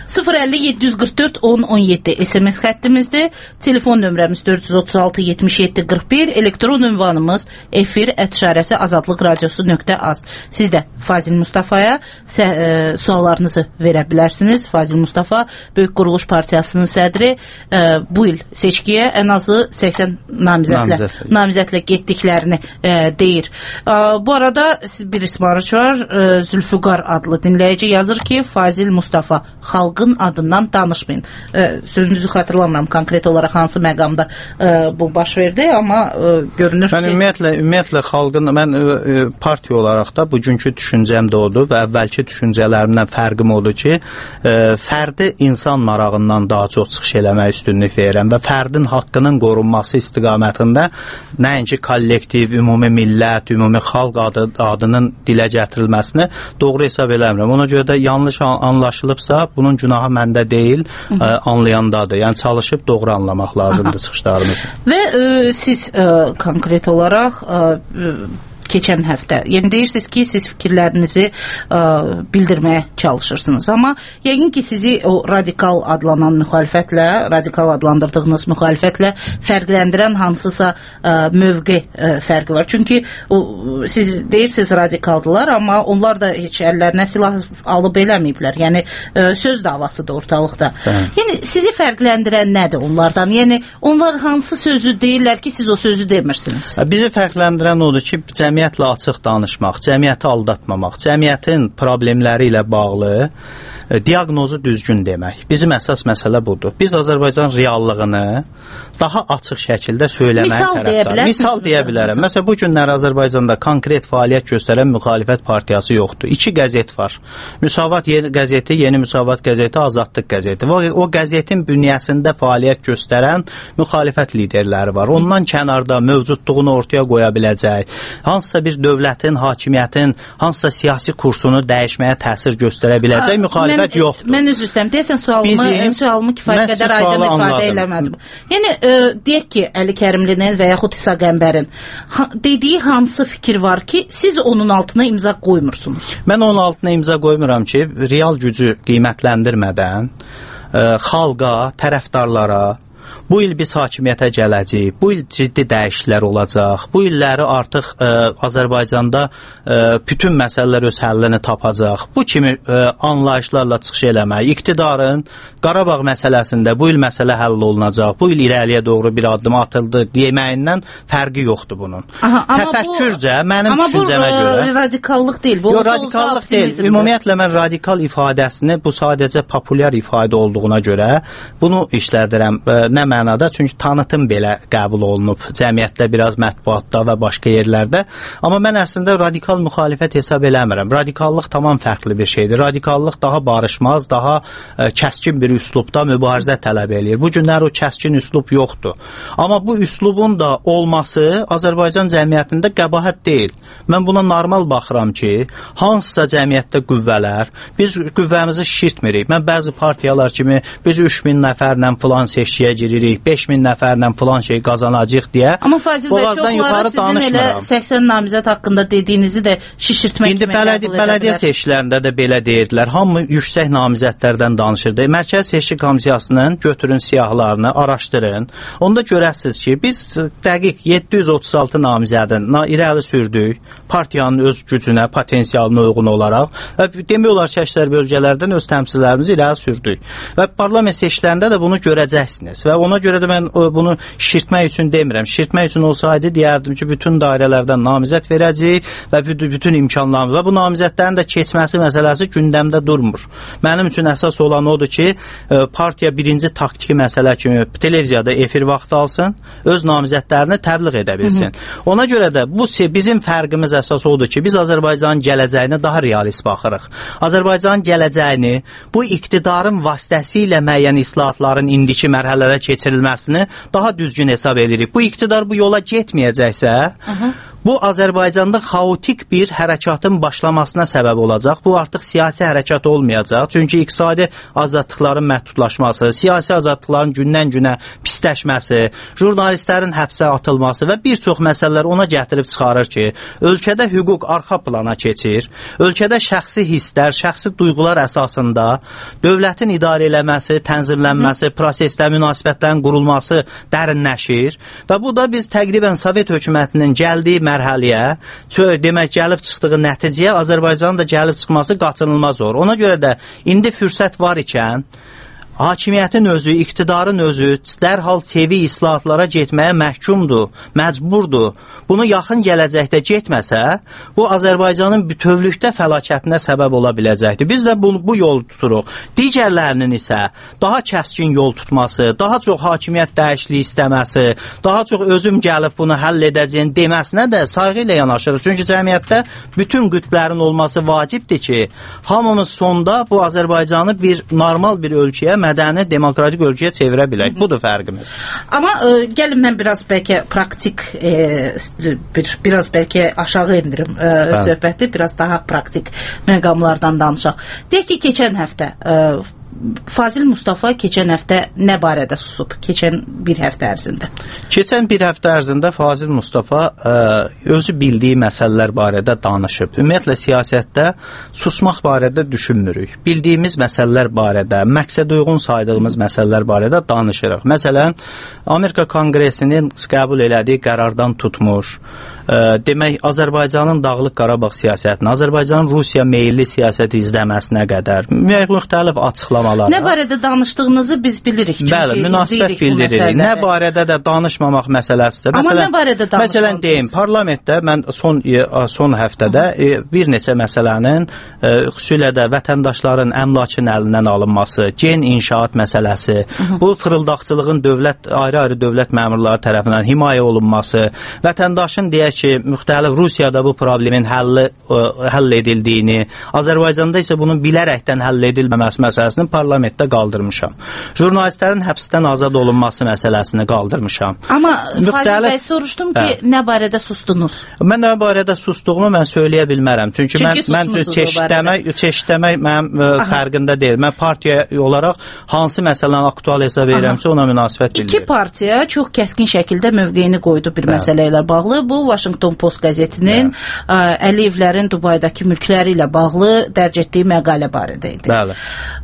050-744-1017 SMS xəttimizdir. Telefon nömrəmiz 436-77-41, elektron ünvanımız efir@azadlıqradiosu.az. Siz də Fazil Mustafaya suallarınızı verə bilərsiniz. Fazil Mustafa, Böyük Quruluş Partiyasının sədri, bu il seçkiyə ən azı 80 namizədlə getdiklərini deyir. Bu arada bir ismarış var, Zülfüqar adlı dinləyici yazır ki, Fazil Mustafa, xalqın adından danışmayın. Sözünüzü xatırlamıram konkret olaraq hansı məqamda bu baş verdi, amma görünür ki... Mən ümumiyyətlə xalqın, mən partiya olaraq da bugünkü düşüncəm də odur və əvvəlki düşüncələrimdən fərqim odur ki, fərdi insan marağından daha çox çıxış eləmək üstünlük verirəm və fərdin haqqının qorunması istiqamətində nəinki kollektiv, ümumi millət, ümumi xalq adının dilə gətirilməsini doğru hesab eləmirəm. Ona görə də yanlış anlaşılıbsa, bunun günahı məndə deyil, anlayandadır. Yəni çalışıb doğru anlamaq lazımdır çıxışlarımızı. Və siz konkret olaraq keçən həftə, yəni deyirsiniz ki, siz fikirlərinizi bildirməyə çalışırsınız, amma yəqin ki, sizi o radikal adlanan müxalifətlə, radikal adlandırdığınız müxalifətlə fərqləndirən hansısa mövqe fərqi var. Çünki siz deyirsiniz radikaldılar, amma onlar da heç əllərinə silah alıb eləməyiblər. Yəni söz davası da ortalıqda. Yəni sizi fərqləndirən nədir onlardan? Yəni onlar hansı sözü deyirlər ki, siz o sözü demirsiniz? Bizi fərqləndirən odur ki, cəmiyyət cəmiyyətlə açıq danışmaq, cəmiyyəti aldatmamaq, cəmiyyətin problemləri ilə bağlı diaqnozu düzgün demək. Bizim əsas məsələ budur. Biz Azərbaycan reallığını daha açıq şəkildə söyləməyə tərəfdarıq. Misal deyə bilərəm. Məsələn, bu günlər Azərbaycanda konkret fəaliyyət göstərən müxalifət partiyası yoxdur. 2 qəzet var. Müsavat qəzeti, Yeni Müsavat qəzeti, Azadlıq qəzeti. O qəzetin bünyəsində fəaliyyət göstərən müxalifət liderləri var. Ondan kənarda mövcudluğunu ortaya qoya biləcək, hansısa bir dövlətin, hakimiyyətin hansısa siyasi kursunu dəyişməyə təsir göstərə biləcək müxalifət yoxdur. Mən üzr istəyirəm. Deyəsən sualımı kifayət qədər aydın ifadə eləmədim. Yəni deyək ki, Əli Kərimlinin və yaxud İsa Qəmbərin dediyi hansı fikir var ki, siz onun altına imza qoymursunuz? Mən onun altına imza qoymuram ki, real gücü qiymətləndirmədən xalqa, tərəfdarlara bu il biz hakimiyyətə gələcəyik, bu il ciddi dəyişikliklər olacaq, bu illəri artıq Azərbaycanda bütün məsələlər öz həllini tapacaq. Bu kimi anlayışlarla çıxış eləmək, iqtidarın Qarabağ məsələsində bu il məsələ həll olunacaq, bu il irəliyə doğru bir addım atıldı deməyindən fərqi yoxdur bunun. Təfəkkürcə, mənim düşüncəmə görə... Amma bu radikallıq deyil, bu radikallıq deyil. Ümumiyyətlə, mən radikal ifadəsini bu sadəcə populyar ifadə olduğuna görə bunu işlədirəm. Nə mənada? Çünki tanıtım belə qəbul olunub cəmiyyətdə, biraz mətbuatda və başqa yerlərdə. Amma mən əslində radikal müxalifət hesab eləmirəm. Radikallıq tamam fərqli bir şeydir. Radikallıq daha barışmaz, daha kəskin bir üslubda mübarizə tələb eləyir. Bu günlər o kəskin üslub yoxdur. Amma bu üslubun da olması Azərbaycan cəmiyyətində qəbahət deyil. Mən buna normal baxıram ki, hansısa cəmiyyətdə qüvvələr, biz qüvvəmizi şişirtmirik. Mən bəzi partiyalar kimi biz 3000 nəfərlə filan seçkiyə giririk, 5000 nəfərlə filan şey qazanacaq deyə. Amma Fazil bəy, çoxları sizin elə 80 namizəd haqqında dediyinizi də şişirtmək kimi qəbul edə bilər. Bələdiyyə seçkilərində də belə deyirdilər. Hamı yüksək namizədlərdən danışırdı. Mərkəzi Seçki Komissiyasının götürün siyahılarını, araşdırın. Onda görəsiniz ki, biz dəqiq 736 namizədin irəli sürdük partiyanın öz gücünə, potensialına uyğun olaraq və demək olar ki, əksər bölgələrdən öz təmsillərimizi irəli sürdük. Və parlament seçkilərində də bunu görəcəksiniz. Və ona görə də mən bunu şişirtmək üçün demirəm. Şişirtmək üçün olsaydı deyərdim ki, bütün dairələrdən namizəd verəcəyik və bütün imkanlarımız və bu namizədlərin də keçməsi məsələsi gündəmdə durmur. Mənim üçün əsas olan odur ki, partiya birinci taktiki məsələ kimi televiziyada efir vaxtı alsın, öz namizədlərini təbliğ edə bilsin. Ona görə də bu bizim fərqimiz əsas odur ki, biz Azərbaycanın gələcəyinə daha realist baxırıq. Azərbaycanın gələcəyini bu iqtidarın vasitəsilə müəyyən islahatların indiki mərhələlərə keçirilməsini daha düzgün hesab edirik. Bu iqtidar bu yola getməyəcəksə, bu Azərbaycanda xaotik bir hərəkatın başlamasına səbəb olacaq. Bu artıq siyasi hərəkat olmayacaq. Çünki iqtisadi azadlıqların məhdudlaşması, siyasi azadlıqların gündən-günə pisləşməsi, jurnalistlərin həbsə atılması və bir çox məsələlər ona gətirib çıxarır ki, ölkədə hüquq arxa plana keçir. Ölkədə şəxsi hisslər, şəxsi duyğular əsasında dövlətin idarə eləməsi, tənzimlənməsi, prosesdə münasibətlərin qurulması dərinləşir və bu da biz təqribən Sovet hökumətinin gəldiyi mərhələyə, demək gəlib çıxdığı nəticəyə Azərbaycanın da gəlib çıxması qaçınılmaz olur. Ona görə də indi fürsət var ikən hakimiyyətin özü, iqtidarın özü dərhal TV islahatlara getməyə məhkumdur, məcburdur. Bunu yaxın gələcəkdə getməsə, bu Azərbaycanın bütövlükdə fəlakətinə səbəb ola biləcəkdir. Biz də bu yolu tuturuq. Digərlərinin isə daha kəskin yol tutması, daha çox hakimiyyət dəyişikliyi istəməsi, daha çox özüm gəlib bunu həll edəcəyim deməsinə də sayğı ilə yanaşırıq. Çünki cəmiyyətdə bütün qütblərin olması vacibdir ki, hamımız sonda bu Azərbaycanı bir normal bir ölkəyə, mədəni, demokratik ölkəyə çevirə bilək. Budur fərqimiz. Amma gəlin mən biraz bəlkə praktik, biraz bəlkə aşağı indirim söhbəti, biraz daha praktik məqamlardan danışaq. Deyək ki, keçən həftə Fazil Mustafa keçən həftə nə barədə susub? Keçən bir həftə ərzində. Keçən bir həftə ərzində Fazil Mustafa özü bildiyi məsələlər barədə danışıb. Ümumiyyətlə siyasətdə susmaq barədə düşünmürük. Bildiyimiz məsələlər barədə, məqsəd uyğun saydığımız məsələlər barədə danışırıq. Məsələn, Amerika Konqresinin qəbul elədiyi qərardan tutmuş, demək Azərbaycanın Dağlıq Qarabağ siyasətini, Azərbaycanın Rusiya meyilli siyasəti izləməsinə qədər müxtəlif açıqlamalar açıqlamalara. Nə barədə danışdığınızı biz bilirik. Bəli, münasibət bildiririk. Nə barədə də danışmamaq məsələsidir. Amma nə barədə danışmalıyız? Məsələn deyim, parlamentdə mən son həftədə bir neçə məsələnin xüsusilə də vətəndaşların əmlakın əlindən alınması, gen inşaat məsələsi, bu fırıldaqçılığın ayrı-ayrı dövlət məmurları tərəfindən himayə olunması, vətəndaşın deyək ki, müxtəlif Rusiyada bu problemin həll edildiyini, Azərbaycanda isə bunun bilərəkdən həll edilməməsi məsələsini parlamentdə qaldırmışam. Jurnalistlərin həbsdən azad olunması məsələsini qaldırmışam. Amma Fazil bəy, soruşdum ki, nə barədə sustunuz? Mən nə barədə sustuğumu mən söyləyə bilmərəm. Çünki mən çeşidləmək mənim fərqində deyil. Mən partiya olaraq hansı məsələni aktual hesab edirəmsə ona münasibət bildirir. İki partiya çox kəskin şəkildə mövqeyini qoydu bir məsələ ilə bağlı. Bu, Washington Post qəzetinin Əliyevlərin Dubaydakı mülkləri ilə bağlı dərc etdiyi məqalə barədə idi. Bəli.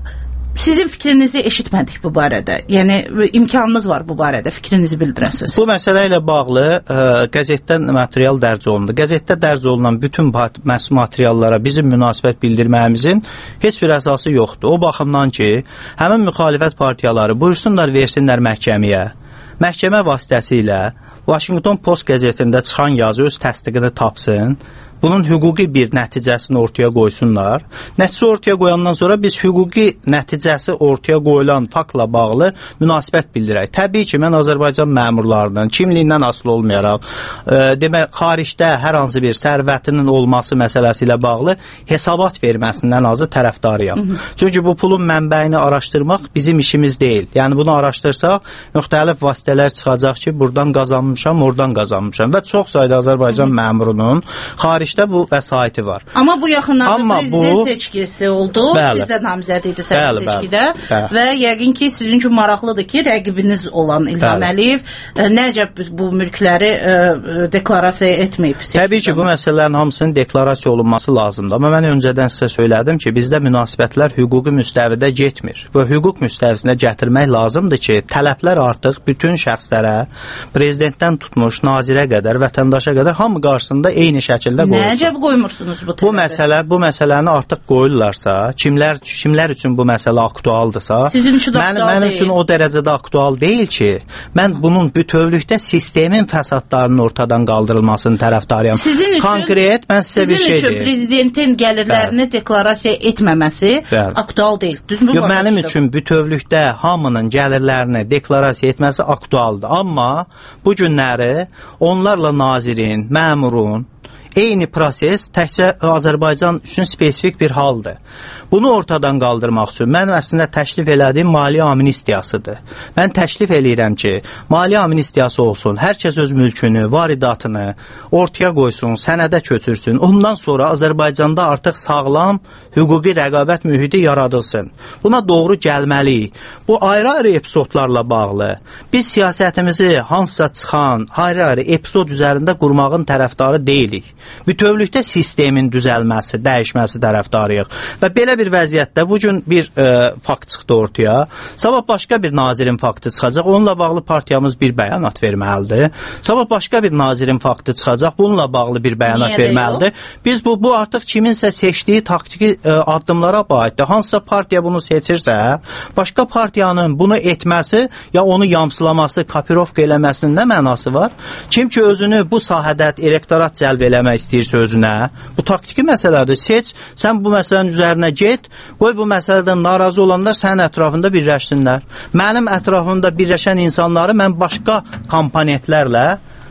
Sizin fikrinizi eşitmədik bu barədə. Yəni, imkanınız var bu barədə, fikrinizi bildirəsiniz. Bu məsələ ilə bağlı qəzetdən material dərc olundu. Qəzetdə dərc olunan bütün materiallara bizim münasibət bildirməyimizin heç bir əsası yoxdur. O baxımdan ki, həmin müxalifət partiyaları buyursunlar, versinlər məhkəməyə. Məhkəmə vasitəsilə Washington Post qəzetində çıxan yazı öz təsdiqini tapsın. Bunun hüquqi bir nəticəsini ortaya qoysunlar. Nəticə ortaya qoyandan sonra biz hüquqi nəticəsi ortaya qoyulan faktla bağlı münasibət bildirək. Təbii ki, mən Azərbaycan məmurlarının kimliyindən asılı olmayaraq, demək, xaricdə hər hansı bir sərvətinin olması məsələsi ilə bağlı hesabat verməsindən azı tərəfdarıyam. Çünki bu pulun mənbəyini araşdırmaq bizim işimiz deyil. Yəni, bunu araşdırsaq, müxtəlif vasitələr çıxacaq ki, buradan qazanmışam, oradan qazanmışam və çox sayda Azərbaycan məmurunun xaricdə bu vəsaiti var. Amma bu yaxınlarda prezident seçkisi oldu. Bəli. Siz də namizəd idiniz seçkidə və yəqin ki, sizin üçün maraqlıdır ki, rəqibiniz olan İlham Əliyev nəcə bu mülkləri deklarasiya etməyib. Təbii ki, bu məsələlərin hamısının deklarasiya olunması lazımdır. Amma mən öncədən sizə söylədim ki, bizdə münasibətlər hüquqi müstəvidə getmir. Və hüquq müstəvisinə gətirmək lazımdır ki, tələblər artıq bütün şəxslərə, prezidentdən tutmuş, nazirə qədər, vətəndaşa qədər hamı qarşısında eyni şəkildə qoyulsun. Nəcəb qoymursunuz bu tələbi? Bu məsələni artıq qoyurlarsa, kimlər üçün bu məsələ aktualdırsa, sizin üçün aktual deyil. Mənim üçün o dərəcədə aktual deyil ki, mən bunun bütövlükdə sistemin fəsadlarının ortadan qaldırılmasının tərəfdarıyam. Konkret, mən sizə bir şey deyim. Sizin üçün prezidentin gəlirlərini deklarasiya etməməsi aktual deyil. Düzmü? Mənim üçün bütövlükdə hamının gəlirlərini deklarasiya etməsi aktualdır. Amma bu günləri onlarla nazirin, məmurun eyni proses təkcə Azərbaycan üçün spesifik bir haldır. Bunu ortadan qaldırmaq üçün mən əslində təklif elədiyim maliyyə amnistiyasıdır. Mən təklif eləyirəm ki, maliyyə amnistiyası olsun, hər kəs öz mülkünü, varidatını ortaya qoysun, sənədə köçürsün. Ondan sonra Azərbaycanda artıq sağlam hüquqi rəqabət mühiti yaradılsın. Buna doğru gəlməliyik. Bu ayrı-ayrı epizodlarla bağlı. Biz siyasətimizi hansısa çıxan ayrı-ayrı epizod üzərində qurmağın tərəfdarı deyilik. Bütövlükdə sistemin düzəlməsi, dəyişməsi tərəfdarıyıq. Və belə bir vəziyyətdə bugün bir fakt çıxdı ortaya. Sabah başqa bir nazirin faktı çıxacaq. Onunla bağlı partiyamız bir bəyanat verməlidir. Sabah başqa bir nazirin faktı çıxacaq. Bununla bağlı bir bəyanat verməlidir. Biz bu artıq kiminsə seçdiyi taktiki addımlara aiddir. Hansısa partiya bunu seçirsə, başqa partiyanın bunu etməsi ya onu yamsılaması, kapirovka eləməsinin nə mənası var? Kim ki özünü bu sahədə elektorat cəlb eləmək istəyirsə özünə, bu taktiki məsələdir. Seç, sən bu məsələnin üzərinə get, qoy bu məsələdən narazı olanlar sənin ətrafında birləşsinlər. Mənim ətrafımda birləşən insanları mən başqa komponentlərlə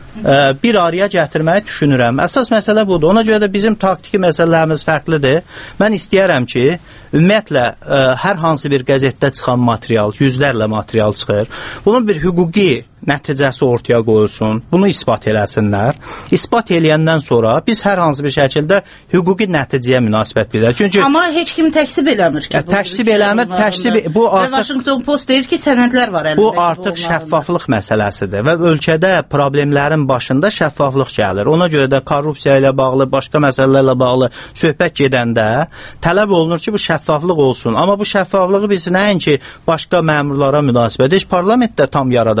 bir araya gətirməyi düşünürəm. Əsas məsələ budur. Ona görə də bizim taktiki məsələlərimiz fərqlidir. Mən istəyərəm ki, ümumiyyətlə hər hansı bir qəzetdə çıxan material, yüzlərlə material çıxır. Bunun bir hüquqi nəticəsi ortaya qoyulsun, bunu isbat eləsinlər. İsbat eləyəndən sonra biz hər hansı bir şəkildə hüquqi nəticəyə münasibət bildirək. Amma heç kim təksib eləmir ki. Təksib eləmir, bu artıq Washington Post deyir ki, sənədlər var əlində. Bu artıq şəffaflıq məsələsidir və ölkədə problemlərin başında şəffaflıq gəlir. Ona görə də korrupsiya ilə bağlı, başqa məsələlərlə bağlı söhbət gedəndə tələb olunur ki, bu şəffaflıq olsun. Amma bu şəffaflığı biz nəinki başqa məmurlara münasibət, heç parlamentdə tam yarada bilmirik.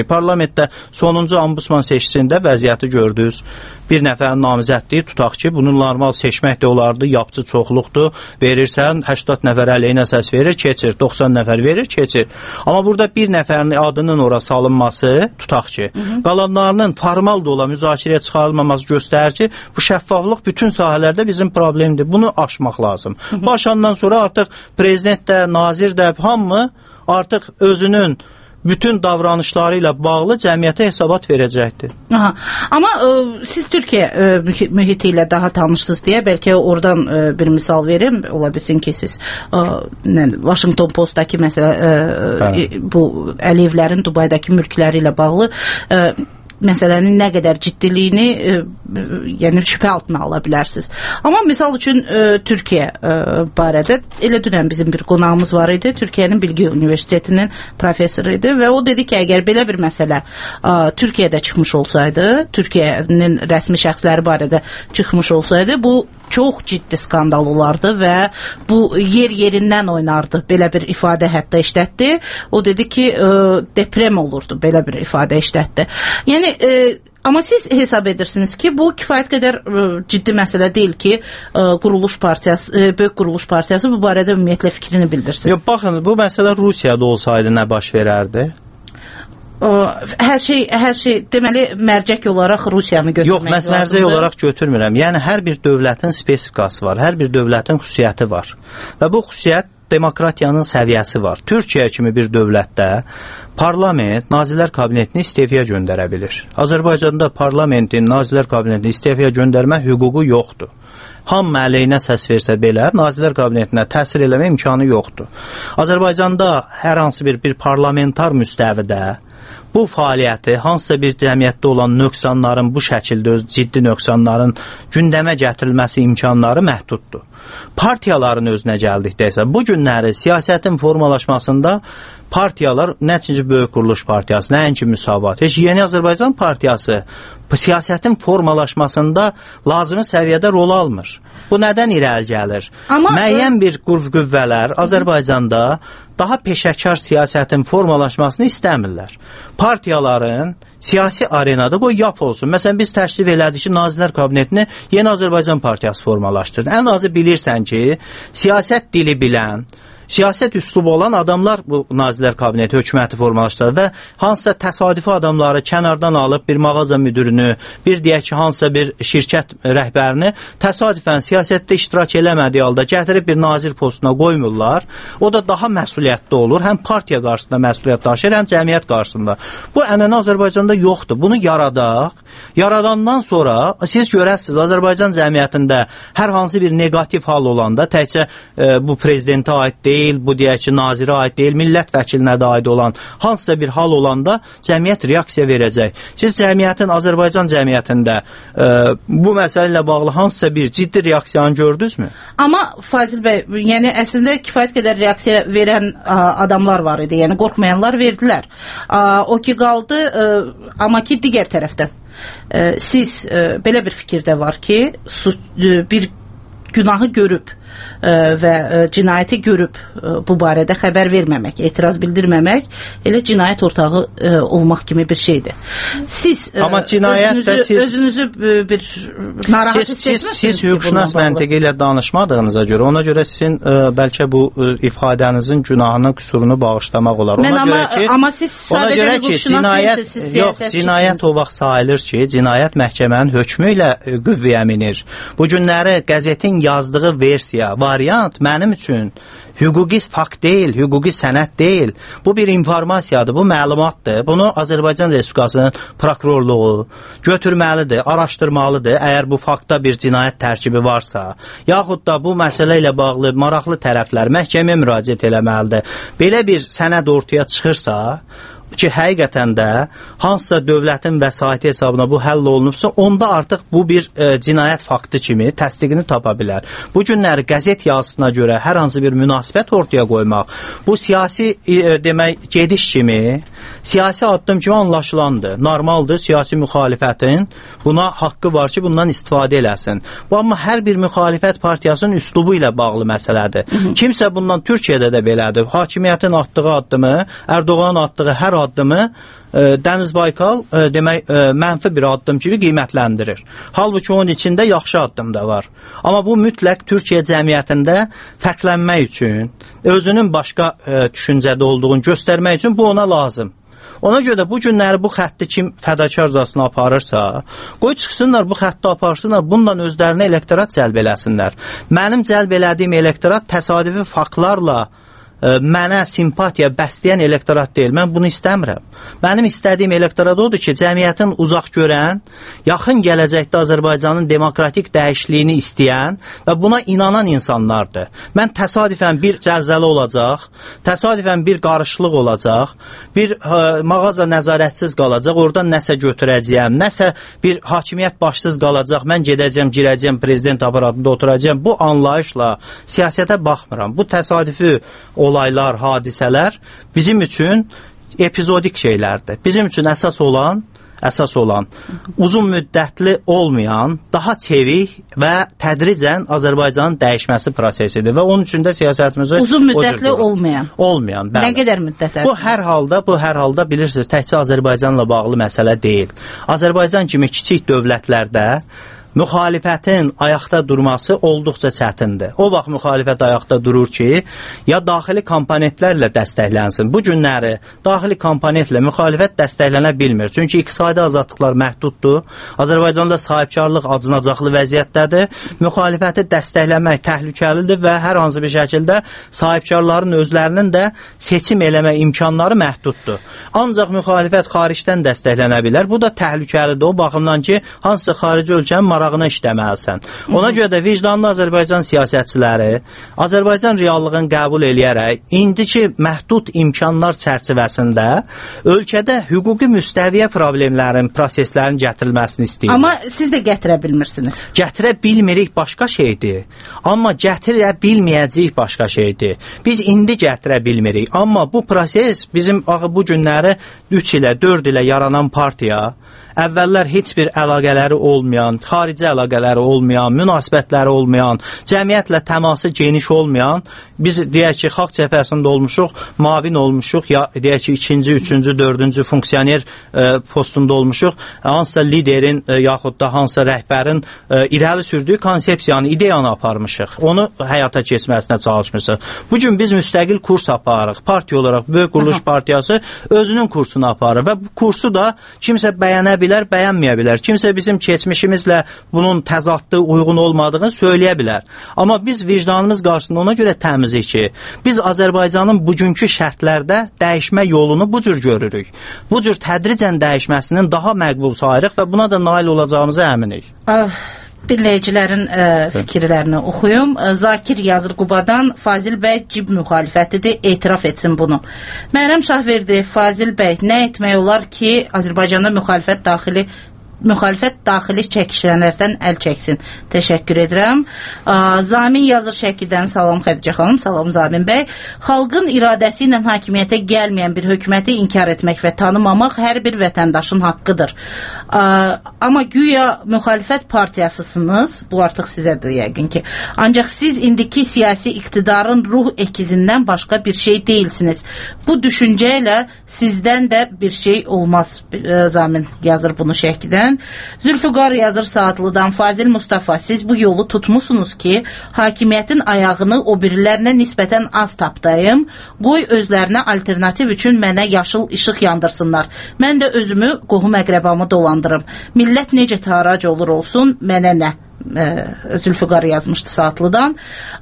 Parlamentdə sonuncu ombudsman seçkisində vəziyyəti gördünüz. Bir nəfərin namizədliyi tutaq ki, bunun normal seçmək də olardı, yapıcı çoxluqdur, verirsən, 80 nəfər əleyhinə səs verir, keçir, 90 nəfər verir, keçir. Amma burada bir nəfərin adının ora salınması, tutaq ki, qalanlarının formal da olan müzakirəyə çıxarılmaması göstərir ki, bu şəffaflıq bütün sahələrdə bizim problemdir. Bunu aşmaq lazım. Başlandan sonra artıq prezident də, nazir də, hamı artıq özünün bütün davranışları ilə bağlı cəmiyyətə hesabat verəcəkdir. Aha. Amma siz Türkiyə mühiti ilə daha tanışsınız deyə bəlkə oradan bir misal verim. Ola bilsin ki, siz Washington Postdakı məsələ bu Əliyevlərin Dubaydakı mülkləri ilə bağlı məsələnin nə qədər ciddiliyini yəni şübhə altına ala bilərsiniz. Amma misal üçün Türkiyə barədə elə dünən bizim bir qonağımız var idi. Türkiyənin Bilgi Universitetinin professoru idi və o dedi ki, əgər belə bir məsələ Türkiyədə çıxmış olsaydı, Türkiyənin rəsmi şəxsləri barədə çıxmış olsaydı, bu çox ciddi skandal olardı və bu yerindən oynardı. Belə bir ifadə hətta işlətdi. O dedi ki, deprem olurdu. Belə bir ifadə işlətdi. Yəni, amma siz hesab edirsiniz ki, bu kifayət qədər ciddi məsələ deyil ki, Böyük Quruluş Partiyası bu barədə ümumiyyətlə fikrini bildirsin. Yox, baxın, bu məsələ Rusiyada olsaydı nə baş verərdi? Hər şey deməli mərcək olaraq Rusiyanı götürmək lazımdır. Yox, mərcək olaraq götürmürəm. Yəni hər bir dövlətin spesifikası var, hər bir dövlətin xüsusiyyəti var. Və bu xüsusiyyət demokratiyanın səviyyəsi var. Türkiyə kimi bir dövlətdə parlament Nazirlər Kabinetini istefaya göndərə bilir. Azərbaycanda parlamentin Nazirlər Kabinetini istefaya göndərmə hüququ yoxdur. Hamı əleyhinə səs versə belə, Nazirlər Kabinetinə təsir eləmə imkanı yoxdur. Azərbaycanda hər hansı bir parlamentar müstəvidə bu fəaliyyəti hansısa bir cəmiyyətdə olan nöqsanların bu şəkildə ciddi nöqsanların gündəmə gətirilməsi imkanları məhduddur. Partiyaların özünə gəldikdə isə bu günləri siyasətin formalaşmasında partiyalar, nəticə Böyük Quruluş Partiyası, nəinki Müsavat, heç Yeni Azərbaycan Partiyası siyasətin formalaşmasında lazımi səviyyədə rol almır. Bu nədən irəli gəlir? Müəyyən bir qüvvələr Azərbaycanda daha peşəkar siyasətin formalaşmasını istəmirlər. Partiyaların siyasi arenada qoy yap olsun. Məsələn, biz təklif elədik ki, Nazirlər Kabinetini Yeni Azərbaycan Partiyası formalaşdırdı. Ən azı bilirsən ki, siyasət dili bilən, siyasət üslubu olan adamlar bu Nazirlər Kabineti hökuməti formalaşdırır və hansısa təsadüfi adamları kənardan alıb bir mağaza müdürünü, bir deyək ki, hansısa bir şirkət rəhbərini təsadüfən siyasətdə iştirak eləmədiyi halda gətirib bir nazir postuna qoymurlar. O da daha məsuliyyətli olur. Həm partiya qarşısında məsuliyyət daşır, həm cəmiyyət qarşısında. Bu ənənə Azərbaycanda yoxdur. Bunu yaradaq. Yaradandan sonra siz görəsiniz Azərbaycan cəmiyyətində hər hansı bir negativ hal olanda təkcə bu prezidentə aid deyil, bu deyək ki, nazirə aid deyil, millət vəkilinə də aid olan hansısa bir hal olanda cəmiyyət reaksiya verəcək. Siz cəmiyyətin, Azərbaycan cəmiyyətində bu məsələ ilə bağlı hansısa bir ciddi reaksiyanı gördünüzmü? Amma Fazil bəy, yəni əslində kifayət qədər reaksiya verən adamlar var idi, yəni qorxmayanlar verdilər. O ki qaldı, amma ki digər tərəfdən. Siz belə bir fikirdə var ki, bir günahı görüb və cinayəti görüb bu barədə xəbər verməmək, etiraz bildirməmək elə cinayət ortağı olmaq kimi bir şeydir. Siz özünüzü bir narahat hissetmirsiniz. Siz hüquqşünas məntiqi ilə danışmadığınıza görə, ona görə sizin bəlkə bu ifadənizin günahının qüsurunu bağışlamaq olar. Amma siz sadəcə hüquqşünas deyilsiniz, siz siyasətçisiniz. Cinayət o vaxt sayılır ki, cinayət məhkəmənin hökmü ilə qüvvəyə minir. Bu günləri qəzetin yazdığı versiya, variant mənim üçün hüquqi fakt deyil, hüquqi sənəd deyil. Bu bir informasiyadır, bu məlumatdır. Bunu Azərbaycan Respublikasının prokurorluğu götürməlidir, araşdırmalıdır. Əgər bu faktda bir cinayət tərkibi varsa, yaxud da bu məsələ ilə bağlı maraqlı tərəflər məhkəməyə müraciət eləməlidir. Belə bir sənəd ortaya çıxırsa, ki, həqiqətən də hansısa dövlətin vəsaiti hesabına bu həll olunubsa, onda artıq bu bir cinayət faktı kimi təsdiqini tapa bilər. Bu günləri qəzet yazısına görə hər hansı bir münasibət ortaya qoymaq, bu siyasi demək, gediş kimi siyasi addım kimi anlaşılandır. Normaldır siyasi müxalifətin buna haqqı var ki, bundan istifadə eləsin. Bu amma hər bir müxalifət partiyasının üslubu ilə bağlı məsələdir. Kimsə bundan Türkiyədə də belədir. Hakimiyyətin atdığı addımı, Erdoğanın atdığı hər addımı Dəniz Baykal demək mənfi bir addım kimi qiymətləndirir. Halbuki onun içində yaxşı addım da var. Amma bu mütləq Türkiyə cəmiyyətində fərqlənmək üçün, özünün başqa düşüncədə olduğunu göstərmək üçün bu ona lazım. Ona görə də bu günləri bu xətti kim fədakarcasına aparırsa, qoy çıxsınlar bu xətti aparsınlar, bundan özlərinə elektorat cəlb eləsinlər. Mənim cəlb elədiyim elektorat təsadüfi faktlarla mənə simpatiya bəsləyən elektorat deyil. Mən bunu istəmirəm. Mənim istədiyim elektorat odur ki, cəmiyyətin uzaq görən, yaxın gələcəkdə Azərbaycanın demokratik dəyişikliyini istəyən və buna inanan insanlardır. Mən təsadüfən bir cəlzələ olacaq, təsadüfən bir qarışıqlıq olacaq, bir mağaza nəzarətsiz qalacaq, oradan nəsə götürəcəyəm, nəsə bir hakimiyyət başsız qalacaq, mən gedəcəm, girəcəm, prezident aparatında oturacağım. Bu anlayışla siyasətə baxmıram. Bu təsadüfi olaylar, hadisələr bizim üçün epizodik şeylərdir. Bizim üçün əsas olan uzun müddətli olmayan, daha çevik və tədricən Azərbaycanın dəyişməsi prosesidir və onun üçün də siyasətimizi uzun müddətli olmayan. Bəli. Nə qədər müddət? Bu hər halda bilirsiniz, təkcə Azərbaycanla bağlı məsələ deyil. Azərbaycan kimi kiçik dövlətlərdə müxalifətin ayaqda durması olduqca çətindir. O vaxt müxalifət ayaqda durur ki, ya daxili komponentlərlə dəstəklənsin. Bu günləri daxili komponentlə müxalifət dəstəklənə bilmir. Çünki iqtisadi azadlıqlar məhduddur. Azərbaycanda sahibkarlıq acınacaqlı vəziyyətdədir. Müxalifəti dəstəkləmək təhlükəlidir və hər hansı bir şəkildə sahibkarların özlərinin də seçim eləmə imkanları məhduddur. Ancaq müxalifət xaricdən dəstəklənə bilər. Bu da təhlükəlidir. O baxımdan ki, hansısa xarici ölkənin marağına işləməlisən. Ona görə də vicdanlı Azərbaycan siyasətçiləri Azərbaycan reallığını qəbul eləyərək indiki məhdud imkanlar çərçivəsində ölkədə hüquqi müstəviyə problemlərin, proseslərin gətirilməsini istəyir. Amma siz də gətirə bilmirsiniz. Gətirə bilmirik başqa şeydir. Amma gətirə bilməyəcəyik başqa şeydir. Biz indi gətirə bilmirik. Amma bu proses bizim bu günləri 3 ilə, 4 ilə yaranan partiya əvvəllər heç bir əlaqələri olmayan, xarici əlaqələri olmayan, münasibətləri olmayan, cəmiyyətlə təması geniş olmayan, biz deyək ki, xalq cəbhəsində olmuşuq, mavin olmuşuq, ya deyək ki, 2-ci, 3-cü, 4-cü funksioner postunda olmuşuq, hansısa liderin yaxud da hansısa rəhbərin irəli sürdüyü konsepsiyanı, ideyanı aparmışıq. Onu həyata keçməsinə çalışmışıq. Bugün biz müstəqil kurs aparırıq. Partiya olaraq Böyük Quruluş Partiyası özünün kursunu aparır və bu kursu da kimsə bəyənə bilər, bəyənməyə bilər. Kimsə bizim keçmişimizlə bunun təzadlı, uyğun olmadığını söyləyə bilər. Amma biz vicdanımız qarşısında ona görə təmizik ki, biz Azərbaycanın bugünkü şərtlərdə dəyişmə yolunu bu cür görürük. Bu cür tədricən dəyişməsinin daha məqbul sayırıq və buna da nail olacağımıza əminik. Dinləyicilərin fikirlərini oxuyum. Zakir yazır Qubadan, Fazil bəy cib müxalifətidir, etiraf etsin bunu. Məhrəm Şahverdi, Fazil bəy, nə etmək olar ki, Azərbaycanda müxalifət daxili çəkişənlərdən əl çəksin. Təşəkkür edirəm. Zamin yazır Şəkidən, salam Xədicə xanım, salam Zamin bəy. Xalqın iradəsi ilə hakimiyyətə gəlməyən bir hökuməti inkar etmək və tanımamaq hər bir vətəndaşın haqqıdır. Amma güya müxalifət partiyasısınız, bu artıq sizədir yəqin ki. Ancaq siz indiki siyasi iqtidarın ruh əkizindən başqa bir şey deyilsiniz. Bu düşüncə ilə sizdən də bir şey olmaz. Zamin yazır bunu Şəkidən. Zülfüqar yazır Saatlıdan, Fazil Mustafa, siz bu yolu tutmusunuz ki, hakimiyyətin ayağını o birilərinə nisbətən az tapdayım, qoy özlərinə alternativ üçün mənə yaşıl işıq yandırsınlar. Mən də özümü, qohum əqrəbamı dolandırım. Millət necə tarac olur olsun, mənə nə? Zülfüqar yazmışdı Saatlıdan.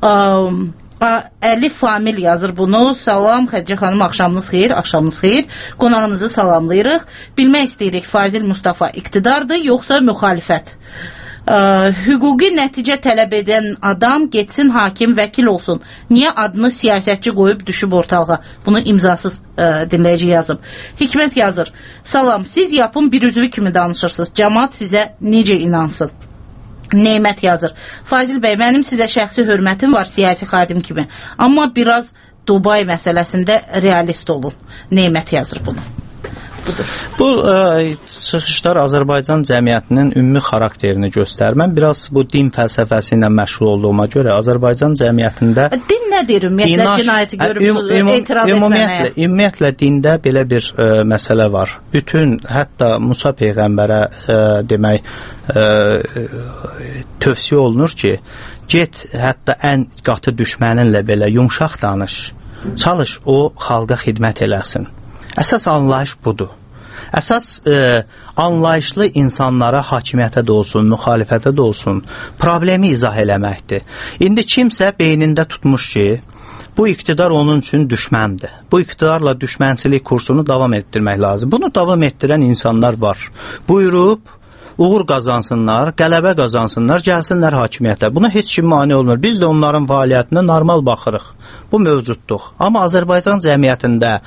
Əli Famil yazır bunu. Salam Xədicə xanım, axşamınız xeyir, axşamınız xeyir. Qonağınızı salamlayırıq. Bilmək istəyirik, Fazil Mustafa iqtidardır, yoxsa müxalifət? Hüquqi nəticə tələb edən adam getsin hakim, vəkil olsun. Niyə adını siyasətçi qoyub düşüb ortalığa? Bunu imzasız dinləyici yazıb. Hikmət yazır. Salam, siz yapın bir üzvü kimi danışırsınız. Cəmaat sizə necə inansın? Neymət yazır. Fazil bəy, mənim sizə şəxsi hörmətim var siyasi xadim kimi. Amma biraz Dubay məsələsində realist olun. Neymət yazır bunu. budur? Bu çıxışlar Azərbaycan cəmiyyətinin ümumi xarakterini göstərir. Mən biraz bu din fəlsəfəsi ilə məşğul olduğuma görə Azərbaycan cəmiyyətində din nədir? Ümumiyyətlə cinayəti görüb etiraz etməməyə. Ümumiyyətlə dində belə bir məsələ var. Bütün hətta Musa peyğəmbərə demək tövsiyə olunur ki, get hətta ən qatı düşməninlə belə yumşaq danış. Çalış o xalqa xidmət eləsin. Əsas anlayış budur. Əsas anlayışlı insanlara hakimiyyətə də olsun, müxalifətə də olsun, problemi izah eləməkdir. İndi kimsə beynində tutmuş ki, bu iqtidar onun üçün düşməndir. Bu iqtidarla düşmənçilik kursunu davam etdirmək lazım. Bunu davam etdirən insanlar var. Buyurub, uğur qazansınlar, qələbə qazansınlar, gəlsinlər hakimiyyətə. Buna heç kim mane olmur. Biz də onların fəaliyyətinə normal baxırıq. Bu mövcuddur. Amma Azərbaycan cəmiyyətində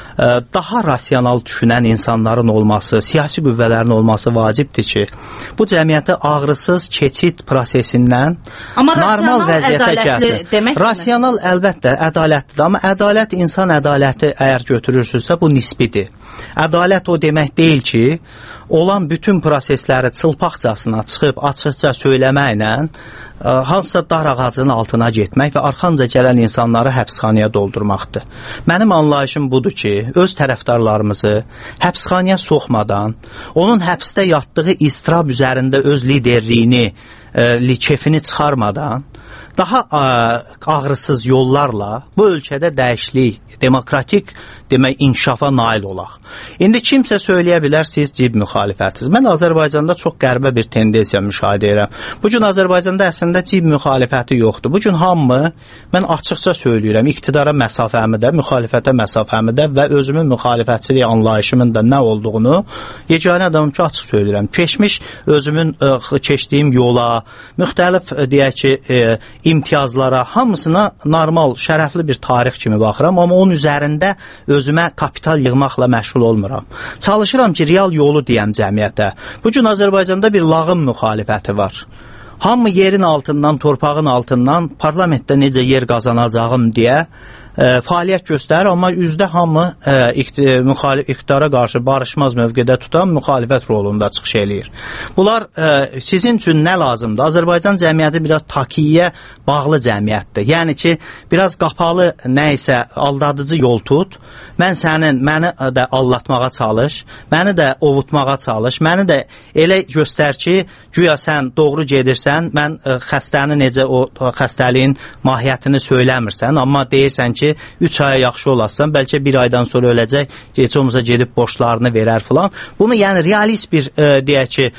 daha rasional düşünən insanların olması, siyasi qüvvələrin olması vacibdir ki, bu cəmiyyəti ağrısız keçid prosesindən normal vəziyyətə gəlsin. Rasional əlbəttə ədalətlidir, amma ədalət, insan ədaləti əgər götürürsünüzsə, bu nisbidir. Ədalət o demək deyil ki, olan bütün prosesləri çılpaqcasına çıxıb açıqca söyləməklə hansısa dar ağacının altına getmək və arxanca gələn insanları həbsxanaya doldurmaqdır. Mənim anlayışım budur ki, öz tərəfdarlarımızı həbsxanaya soxmadan, onun həbsdə yatdığı istirab üzərində öz liderliyini, kefini çıxarmadan, daha ağrısız yollarla bu ölkədə dəyişiklik, demokratik demək inkişafa nail olaq. İndi kimsə söyləyə bilər, siz cib müxalifətsiniz. Mən Azərbaycanda çox qəribə bir tendensiya müşahidə edirəm. Bu gün Azərbaycanda əslində cib müxalifəti yoxdur. Bu gün hamı, mən açıqca söyləyirəm, iqtidara məsafəmi də, müxalifətə məsafəmi də və özümün müxalifətçilik anlayışımın da nə olduğunu yeganə adamım ki, açıq söyləyirəm. Keçmiş özümün keçdiyim yola, müxtəlif deyək ki, imtiyazlara, hamısına normal, şərəfli bir tarix kimi baxıram, amma onun üzərində özümə kapital yığmaqla məşğul olmuram. Çalışıram ki, real yolu deyəm cəmiyyətə. Bu gün Azərbaycanda bir lağım müxalifəti var. Hamı yerin altından, torpağın altından parlamentdə necə yer qazanacağım deyə fəaliyyət göstərir, amma üzdə hamı iqtidara qarşı barışmaz mövqedə tutan müxalifət rolunda çıxış eləyir. Bunlar sizin üçün nə lazımdır? Azərbaycan cəmiyyəti biraz takiyyə bağlı cəmiyyətdir. Yəni ki, biraz qapalı nəysə aldadıcı yol tut, məni də aldatmağa çalış, məni də ovutmağa çalış, məni də elə göstər ki, güya sən doğru gedirsən, mən xəstəni necə o xəstəliyin mahiyyətini söyləmirsən, amma deyirsən ki, 3 aya yaxşı olasın, bəlkə 1 aydan sonra öləcək, heç olmasa gedib borclarını verər filan. Bunu yəni realist bir deyək ki,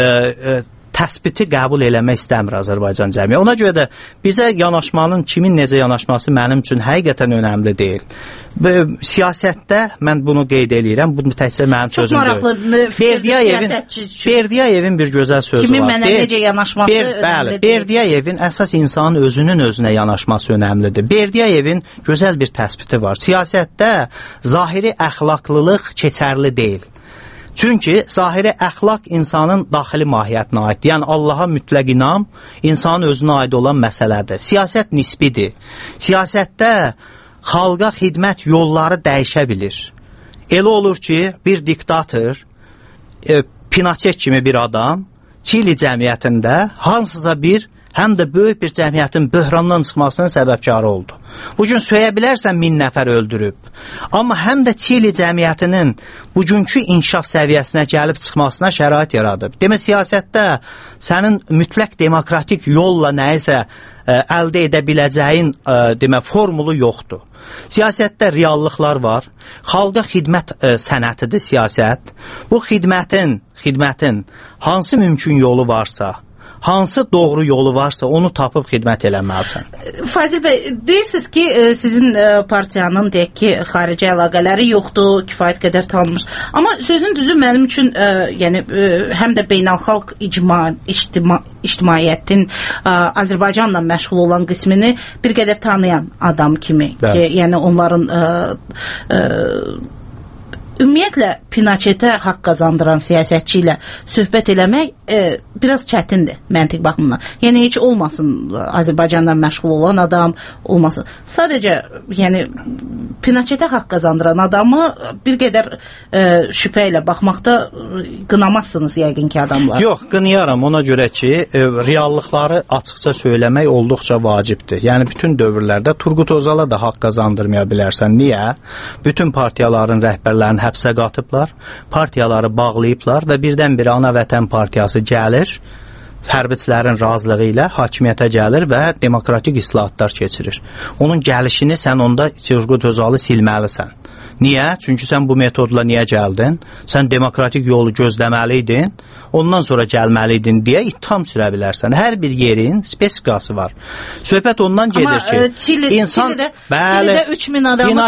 təsbiti qəbul eləmək istəmir Azərbaycan cəmiyyəti. Ona görə də bizə yanaşmanın, kimin necə yanaşması mənim üçün həqiqətən önəmli deyil. Siyasətdə mən bunu qeyd eləyirəm, bu təkcə mənim sözüm deyil. Berdiyevin bir gözəl sözü var. Kimin mənə necə yanaşması önəmli deyil. Berdiyevin əsas insanın özünün özünə yanaşması önəmlidir. Berdiyevin gözəl bir təsbiti var. Siyasətdə zahiri əxlaqlılıq keçərli deyil. Çünki zahiri əxlaq insanın daxili mahiyyətinə aiddir. Yəni Allaha mütləq inam insanın özünə aid olan məsələdir. Siyasət nisbidir. Siyasətdə xalqa xidmət yolları dəyişə bilir. Elə olur ki, bir diktator, Pinochet kimi bir adam Çili cəmiyyətində hansısa bir, həm də böyük bir cəmiyyətin böhrandan çıxmasının səbəbkarı oldu. Bugün söyə bilərsən 1000 nəfər öldürüb. Amma həm də Çili cəmiyyətinin bugünkü inkişaf səviyyəsinə gəlib çıxmasına şərait yaradıb. Demək, siyasətdə sənin mütləq demokratik yolla nəyisə əldə edə biləcəyin formulu yoxdur. Siyasətdə reallıqlar var. Xalqa xidmət sənətidir siyasət. Bu xidmətin hansı mümkün yolu varsa, hansı doğru yolu varsa onu tapıb xidmət eləməlisən. Fazil bəy, deyirsiniz ki, sizin partiyanın deyək ki, xarici əlaqələri yoxdur, kifayət qədər tanınmış. Amma sözün düzü mənim üçün yəni həm də beynəlxalq ictimaiyyətin Azərbaycanla məşğul olan qismini bir qədər tanıyan adam kimi ki, yəni onların ümumiyyətlə Pinochetə haqq qazandıran siyasətçi ilə söhbət eləmək biraz çətindir məntiq baxımından. Yəni heç olmasın Azərbaycandan məşğul olan adam olmasın. Sadəcə yəni Pinochetə haqq qazandıran adamı bir qədər şübhə ilə baxmaqda qınamazsınız yəqin ki adamlar. Yox, qınayaram ona görə ki, reallıqları açıqca söyləmək olduqca vacibdir. Yəni bütün dövrlərdə Turgut Özala da haqq qazandırmaya bilərsən. Niyə? Bütün partiyaların rəhbərlərini həbsə qatıblar, partiyaları bağlayıblar və birdən-birə Ana Vətən Partiyası gəlir, hərbiçilərin razılığı ilə hakimiyyətə gəlir və demokratik islahatlar keçirir. Onun gəlişini sən onda Turgut Özalı silməlisən. Niyə? Çünki sən bu metodla niyə gəldin? Sən demokratik yolu gözləməliydin, ondan sonra gəlməliydin deyə ittiham sürə bilərsən. Hər bir yerin spesifikası var. Söhbət ondan gedir ki, insan Çilidə 3000 adamı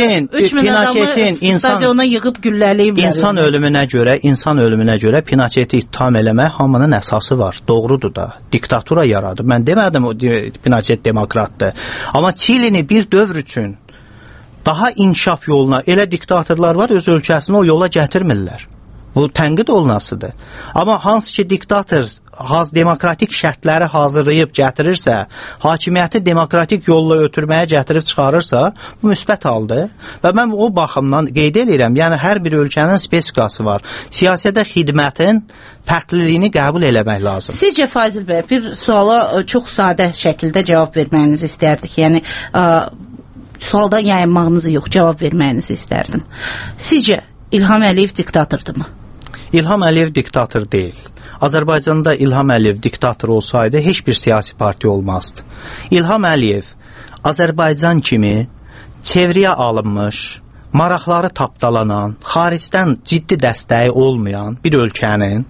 stadiona yığıb güllələyiblər. İnsan ölümünə görə Pinocheti ittiham eləmək hamının əsası var. Doğrudur da. Diktatura yaradı. Mən demədim Pinochet demokratdır. Amma Çilini bir dövr üçün daha inkişaf yoluna elə diktatorlar var, öz ölkəsini o yola gətirmirlər. Bu tənqid olunasıdır. Amma hansı ki diktator demokratik şərtləri hazırlayıb gətirirsə, hakimiyyəti demokratik yolla ötürməyə gətirib çıxarırsa, bu müsbət haldır. Və mən o baxımdan qeyd edirəm, yəni hər bir ölkənin spesifikası var. Siyasətdə xidmətin fərqliliyini qəbul eləmək lazım. Sizcə Fazil bəy, bir suala çox sadə şəkildə cavab verməyinizi istərdik. Yəni sualdan yayınmağınızı yox, cavab verməyinizi istərdim. Sizcə İlham Əliyev diktatordurmu? İlham Əliyev diktator deyil. Azərbaycanda İlham Əliyev diktator olsaydı heç bir siyasi partiya olmazdı. İlham Əliyev Azərbaycan kimi çevriyə alınmış, maraqları tapdalanan, xaricdən ciddi dəstəyi olmayan bir ölkənin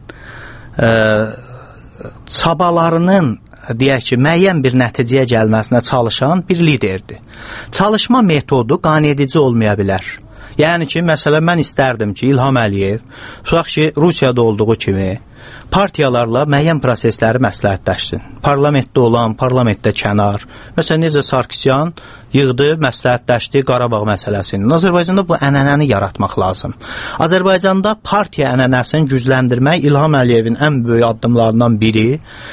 çabalarının deyək ki, müəyyən bir nəticəyə gəlməsinə çalışan bir liderdir. Çalışma metodu qanedici olmaya bilər. Yəni ki, məsələn, mən istərdim ki, İlham Əliyev, tutaq ki, Rusiyada olduğu kimi partiyalarla müəyyən prosesləri məsləhətləşsin. Parlamentdə olan, parlamentdə kənar. Məsələn, necə Sarkisyan yığdı, məsləhətləşdi Qarabağ məsələsini. Azərbaycanda bu ənənəni yaratmaq lazım. Azərbaycanda partiya ənənəsini gücləndirmək İlham Əliyevin ən böyük addımlarından biri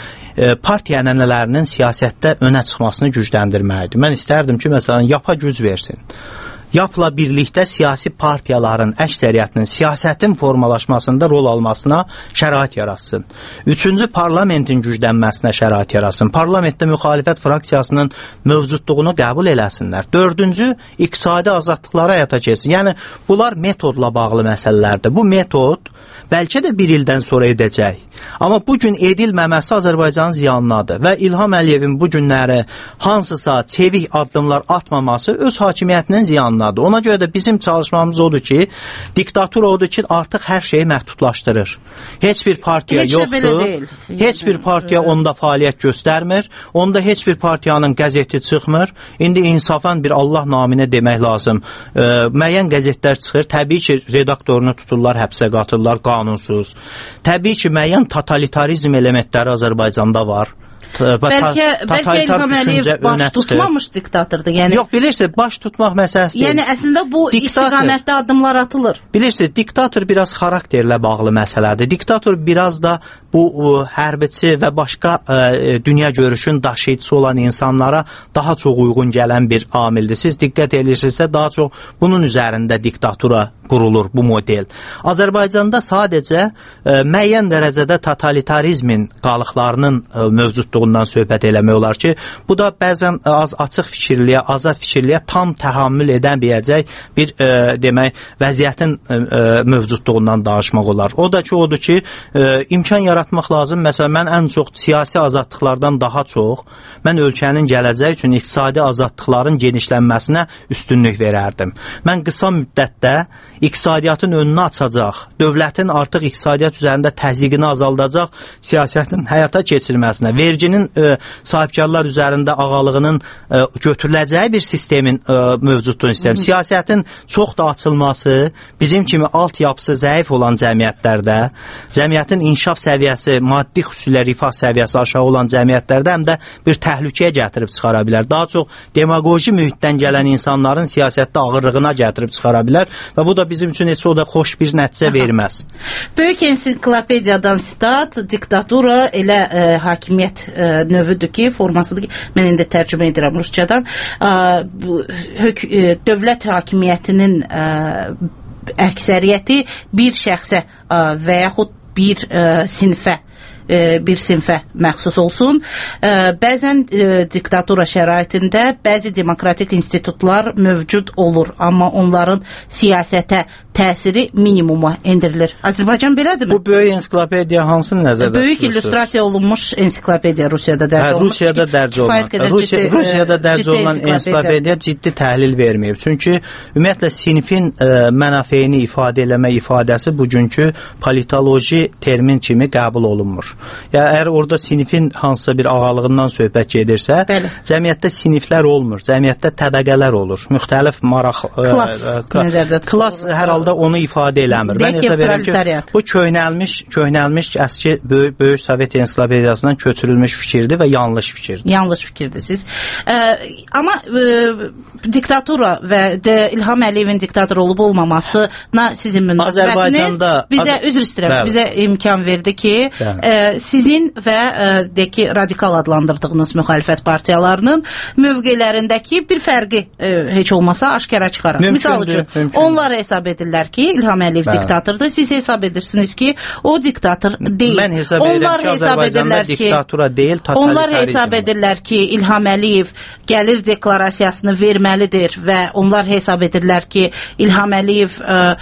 partiya ənənələrinin siyasətdə önə çıxmasını gücləndirməkdir. Mən istərdim ki, məsələn, YAP-a güc versin. YAP-la birlikdə siyasi partiyaların əksəriyyətinin siyasətin formalaşmasında rol almasına şərait yaratsın. Üçüncü, parlamentin güclənməsinə şərait yaratsın. Parlamentdə müxalifət fraksiyasının mövcudluğunu qəbul eləsinlər. Dördüncü, iqtisadi azadlıqlara həyata keçsin. Yəni, bunlar metodla bağlı məsələlərdir. Bu metod bəlkə də bir ildən sonra edəcək. Amma bugün edilməməsi Azərbaycanın ziyanınadır və İlham Əliyevin bu günləri hansısa çevik addımlar atmaması öz hakimiyyətinin ziyanınadır. Ona görə də bizim çalışmamız odur ki, diktatura odur ki, artıq hər şeyi məhdudlaşdırır. Heç bir partiya yoxdur, heç bir partiya onda fəaliyyət göstərmir, onda heç bir partiyanın qəzeti çıxmır. İndi insafən bir Allah naminə demək lazım. Müəyyən qəzetlər çıxır, təbii ki, redaktorunu tuturlar, həbsə qatırlar, qanunsuz. Təbii ki, müəyyən totalitarizm elementləri Azərbaycanda var. Bəlkə İlham Əliyev baş tutmamış diktatordur. Yəni, yox, bilirsiniz, baş tutmaq məsələsi deyil. Yəni, əslində bu istiqamətdə addımlar atılır. Bilirsiniz, diktator biraz xarakterlə bağlı məsələdir. Diktator biraz da bu hərbiçi və başqa dünya görüşün daşıyıcısı olan insanlara daha çox uyğun gələn bir amildir. Siz diqqət edirsinizsə, daha çox bunun üzərində diktatura qurulur bu model. Azərbaycanda sadəcə müəyyən dərəcədə totalitarizmin qalıqlarının mövcudluğundan söhbət eləmək olar ki, bu da bəzən açıq fikirliyə, azad fikirliyə tam təhammül edəməyəcək bir demək, vəziyyətin mövcudluğundan danışmaq olar. O da ki, odur ki, imkan yaratmaq lazım. Məsələn, mən ən çox siyasi azadlıqlardan daha çox, mən ölkənin gələcəyi üçün iqtisadi azadlıqların genişlənməsinə üstünlük verərdim. Mən qısa müddətdə iqtisadiyyatın önünü açacaq, dövlətin artıq iqtisadiyyat üzərində təzyiqini azaldacaq siyasətin həyata keçirməsinə, verginin Çinin sahibkarlar üzərində ağalığının götürüləcəyi bir sistemin mövcudluğunu istəyirəm. Siyasətin çox da açılması bizim kimi altyapısı zəif olan cəmiyyətlərdə, cəmiyyətin inkişaf səviyyəsi, maddi xüsusilə rifah səviyyəsi aşağı olan cəmiyyətlərdə həm də bir təhlükəyə gətirib çıxara bilər. Daha çox demagoji mühitdən gələn insanların siyasətdə ağırlığına gətirib çıxara bilər və bu da bizim üçün heç o da xoş bir nəticə verməz. Böyük ensiklopediyadan sitat, diktatura elə hakimiyyət növüdür ki, formasıdır ki, mən indi tərcümə edirəm rusçadan, dövlət hakimiyyətinin əksəriyyəti bir şəxsə və yaxud bir sinfə məxsus olsun. Bəzən diktatura şəraitində bəzi demokratik institutlar mövcud olur, amma onların siyasətə təsiri minimuma endirilir. Azərbaycan belədirmi? Bu böyük ensiklopediya hansını nəzərdə tutursunuz? Böyük illüstrasiya olunmuş ensiklopediya Rusiyada dərc olunmuş. Rusiyada dərc olunan ensiklopediya ciddi təhlil verməyib. Çünki ümumiyyətlə sinifin mənafeyini ifadə eləmə ifadəsi bugünkü politoloji termin kimi qəbul olunmur. Ya əgər orada sinifin hansısa bir ağalığından söhbət gedirsə, cəmiyyətdə siniflər olmur, cəmiyyətdə təbəqələr olur. Müxtəlif maraq klass hər halda onu ifadə eləmir. Mən hesab edirəm ki, bu köhnəlmiş əski böyük Sovet ensiklopediyasından köçürülmüş fikirdir və yanlış fikirdir. Yanlış fikirdir siz. Amma diktatura və İlham Əliyevin diktator olub olmamasına sizin münasibətiniz bizə üzr istəyirəm, bizə imkan verdi ki, sizin və radikal adlandırdığınız müxalifət partiyalarının mövqelərindəki bir fərqi heç olmasa aşkara çıxaraq. Misal üçün, onlar hesab edirlər ki, İlham Əliyev diktatordur, siz hesab edirsiniz ki, o diktator deyil. Mən hesab edirəm ki, Azərbaycanda diktatura deyil, totalitarizm. Onlar hesab edirlər ki, İlham Əliyev gəlir deklarasiyasını verməlidir və onlar hesab edirlər ki, İlham Əliyev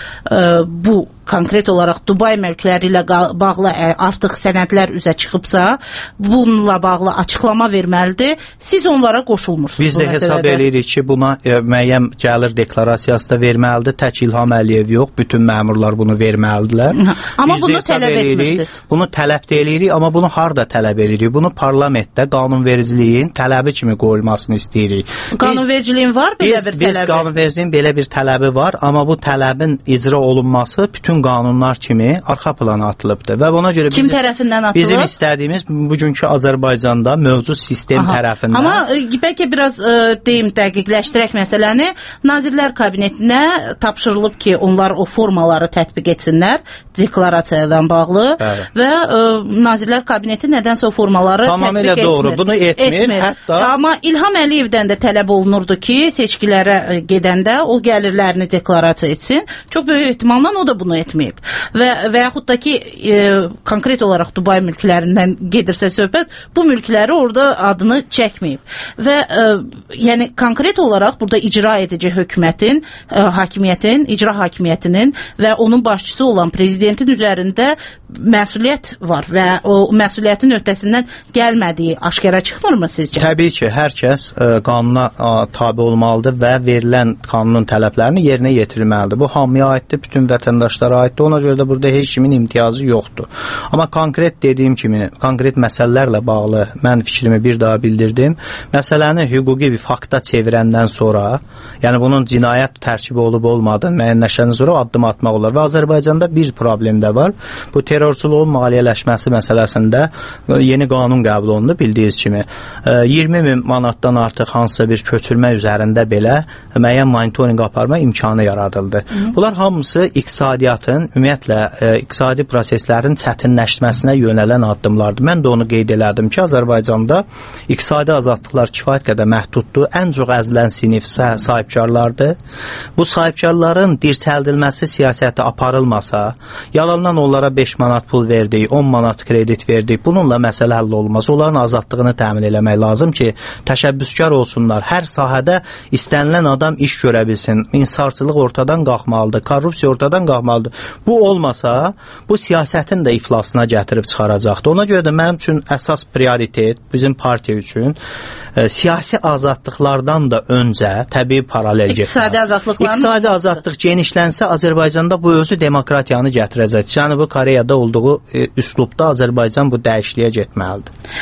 bu konkret olaraq Dubay mülkləri ilə bağlı artıq sənədlər üzə çıxıbsa, bununla bağlı açıqlama verməlidir. Siz onlara qoşulmursunuz. Biz də hesab edirik ki, buna müəyyən gəlir deklarasiyası da verməlidir. Tək İlham Əliyev yox, bütün məmurlar bunu verməlidirlər. Amma bunu tələb etmirsiniz. Bunu tələb də edirik, amma bunu harda tələb edirik? Bunu parlamentdə qanunvericiliyin tələbi kimi qoyulmasını istəyirik. Qanunvericiliyin var belə bir tələbi? Biz qanunvericiliyin belə bir tələbi var, amma bu tələbin icra olunması bütün qanunlar kimi arxa plana atılıbdır və buna görə kim tərəfindən atılıb? Bizim istədiyimiz bugünkü Azərbaycanda mövcud sistem tərəfindən. Amma bəlkə biraz deyim, dəqiqləşdirək məsələni. Nazirlər Kabinetinə tapşırılıb ki, onlar o formaları tətbiq etsinlər deklarasiyadan bağlı və Nazirlər Kabineti nədənsə o formaları tamamilə tətbiq doğru. Bunu etmir. Hətta amma İlham Əliyevdən də tələb olunurdu ki, seçkilərə gedəndə o gəlirlərini deklarasiya etsin. Çox böyük ehtimalla o da bunu etməyib. Və yaxud da ki, konkret olaraq Dubay mülklərindən gedirsə söhbət, bu mülkləri orada adını çəkməyib. Və yəni konkret olaraq burada icra edici hökumətin, hakimiyyətin, icra hakimiyyətinin və onun başçısı olan prezidentin üzərində məsuliyyət var və o məsuliyyətin öhdəsindən gəlmədiyi aşkara çıxmırmı sizcə? Təbii ki, hər kəs qanuna tabe olmalıdır və verilən qanunun tələblərini yerinə yetirilməlidir. Bu hamıya aiddir, bütün vətəndaşlara aiddir. Ona görə də burada heç kimin imtiyazı yoxdur. Amma konkret dediyim kimi, konkret məsələlərlə bağlı mən fikrimi bir daha bildirdim. Məsələni hüquqi bir fakta çevirəndən sonra, yəni bunun cinayət tərkibi olub olmadığını müəyyənləşəndən sonra addım atmaq olar. Və Azərbaycanda bir problem də var. Bu terrorçuluğun maliyyələşməsi məsələsində yeni qanun qəbul olundu bildiyiniz kimi. 20.000 manatdan artıq hansısa bir köçürmə üzərində belə müəyyən monitorinq aparma imkanı yaradıldı. Bunlar hamısı iqtisadiyyatın, ümumiyyətlə iqtisadi proseslərin çətinləşməsinə yönələn addımlardır. Mən də onu qeyd elədim ki, Azərbaycanda iqtisadi azadlıqlar kifayət qədər məhduddur. Ən çox əzilən sinif sahibkarlardır. Bu sahibkarların dirçəldilməsi siyasəti aparılmasa, yalandan onlara 5 manat pul verdik, 10 manat kredit verdik. Bununla məsələ həll olmaz. Onların azadlığını təmin eləmək lazım ki, təşəbbüskar olsunlar. Hər sahədə istənilən adam iş görə bilsin. İnsarçılıq ortadan qalxmalıdır, korrupsiya ortadan qalxmalıdır. Bu olmasa, bu siyasətin də iflasına gətirib çıxaracaqdır. Ona görə də mənim üçün əsas prioritet bizim partiya üçün siyasi azadlıqlardan da öncə təbii paralel getməlidir. İqtisadi azadlıq genişlənsə, Azərbaycanda bu özü demokratiyanı gətirəcək. Yəni bu Koreyada olduğu üslubda Azərbaycan bu dəyişikliyə getməlidir.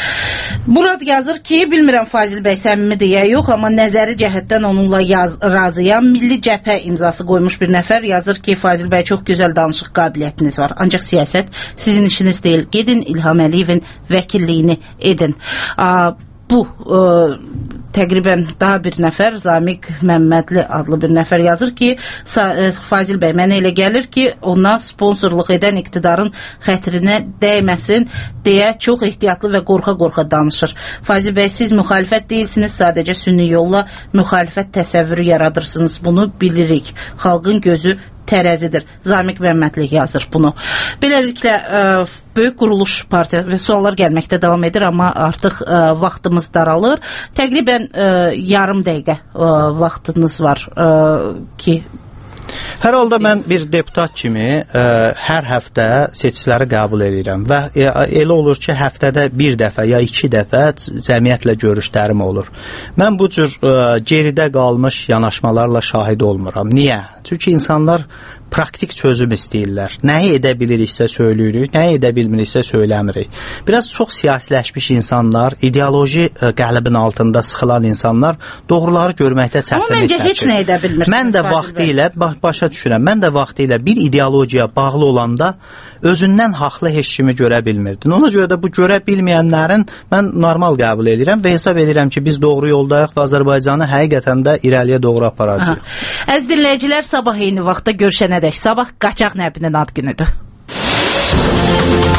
Murad yazır ki, bilmirəm Fazil bəy səmimidir ya yox, amma nəzəri cəhətdən onunla razıyam. Milli Cəbhə imzası qoymuş bir nəfər yazır ki, Fazil bəy çox gözəl danışıq qabiliyyətiniz var. Ancaq siyasət sizin işiniz deyil. Gedin İlham Əliyevin vəkilliyini edin. Bu təqribən daha bir nəfər, Zamiq Məmmədli adlı bir nəfər yazır ki, Fazil bəy, mənə elə gəlir ki, ona sponsorluq edən iqtidarın xətrinə dəyməsin deyə çox ehtiyatlı və qorxa-qorxa danışır. Fazil bəy, siz müxalifət deyilsiniz, sadəcə sünni yolla müxalifət təsəvvürü yaradırsınız. Bunu bilirik. Xalqın gözü tərəzidir. Zamiq Məmmədli yazır bunu. Beləliklə, Böyük Quruluş Partiya və suallar gəlməkdə davam edir, amma artıq vaxtımız daralır. Təqribən yarım dəqiqə vaxtınız var ki... Hər halda mən bir deputat kimi hər həftə seçkiləri qəbul edirəm və elə olur ki, həftədə bir dəfə ya 2 dəfə cəmiyyətlə görüşlərim olur. Mən bu cür geridə qalmış yanaşmalarla şahid olmuram. Niyə? Çünki insanlar praktik çözüm istəyirlər. Nəyi edə biliriksə söyləyirik, nəyi edə bilmiriksə söyləmirik. Biraz çox siyasiləşmiş insanlar, ideoloji qəlibin altında sıxılan insanlar doğruları görməkdə çətinlik çəkir. Amma məncə heç nə edə bilmirsiniz. Mən də vaxtilə, başa düşürəm, mən də vaxtilə bir ideologiyaya bağlı olanda özündən haqlı heç kimi görə bilmirdin. Ona görə də bu görə bilməyənlərin mən normal qəbul edirəm və hesab edirəm ki, biz doğru yoldayıq və Azərbaycanı həqiqətən də irəliyə doğru aparacağıq. Əziz dinləyicilər, sabah eyni vaxtda görüşənədək sabah Qaçaq Nəbinin ad günüdür.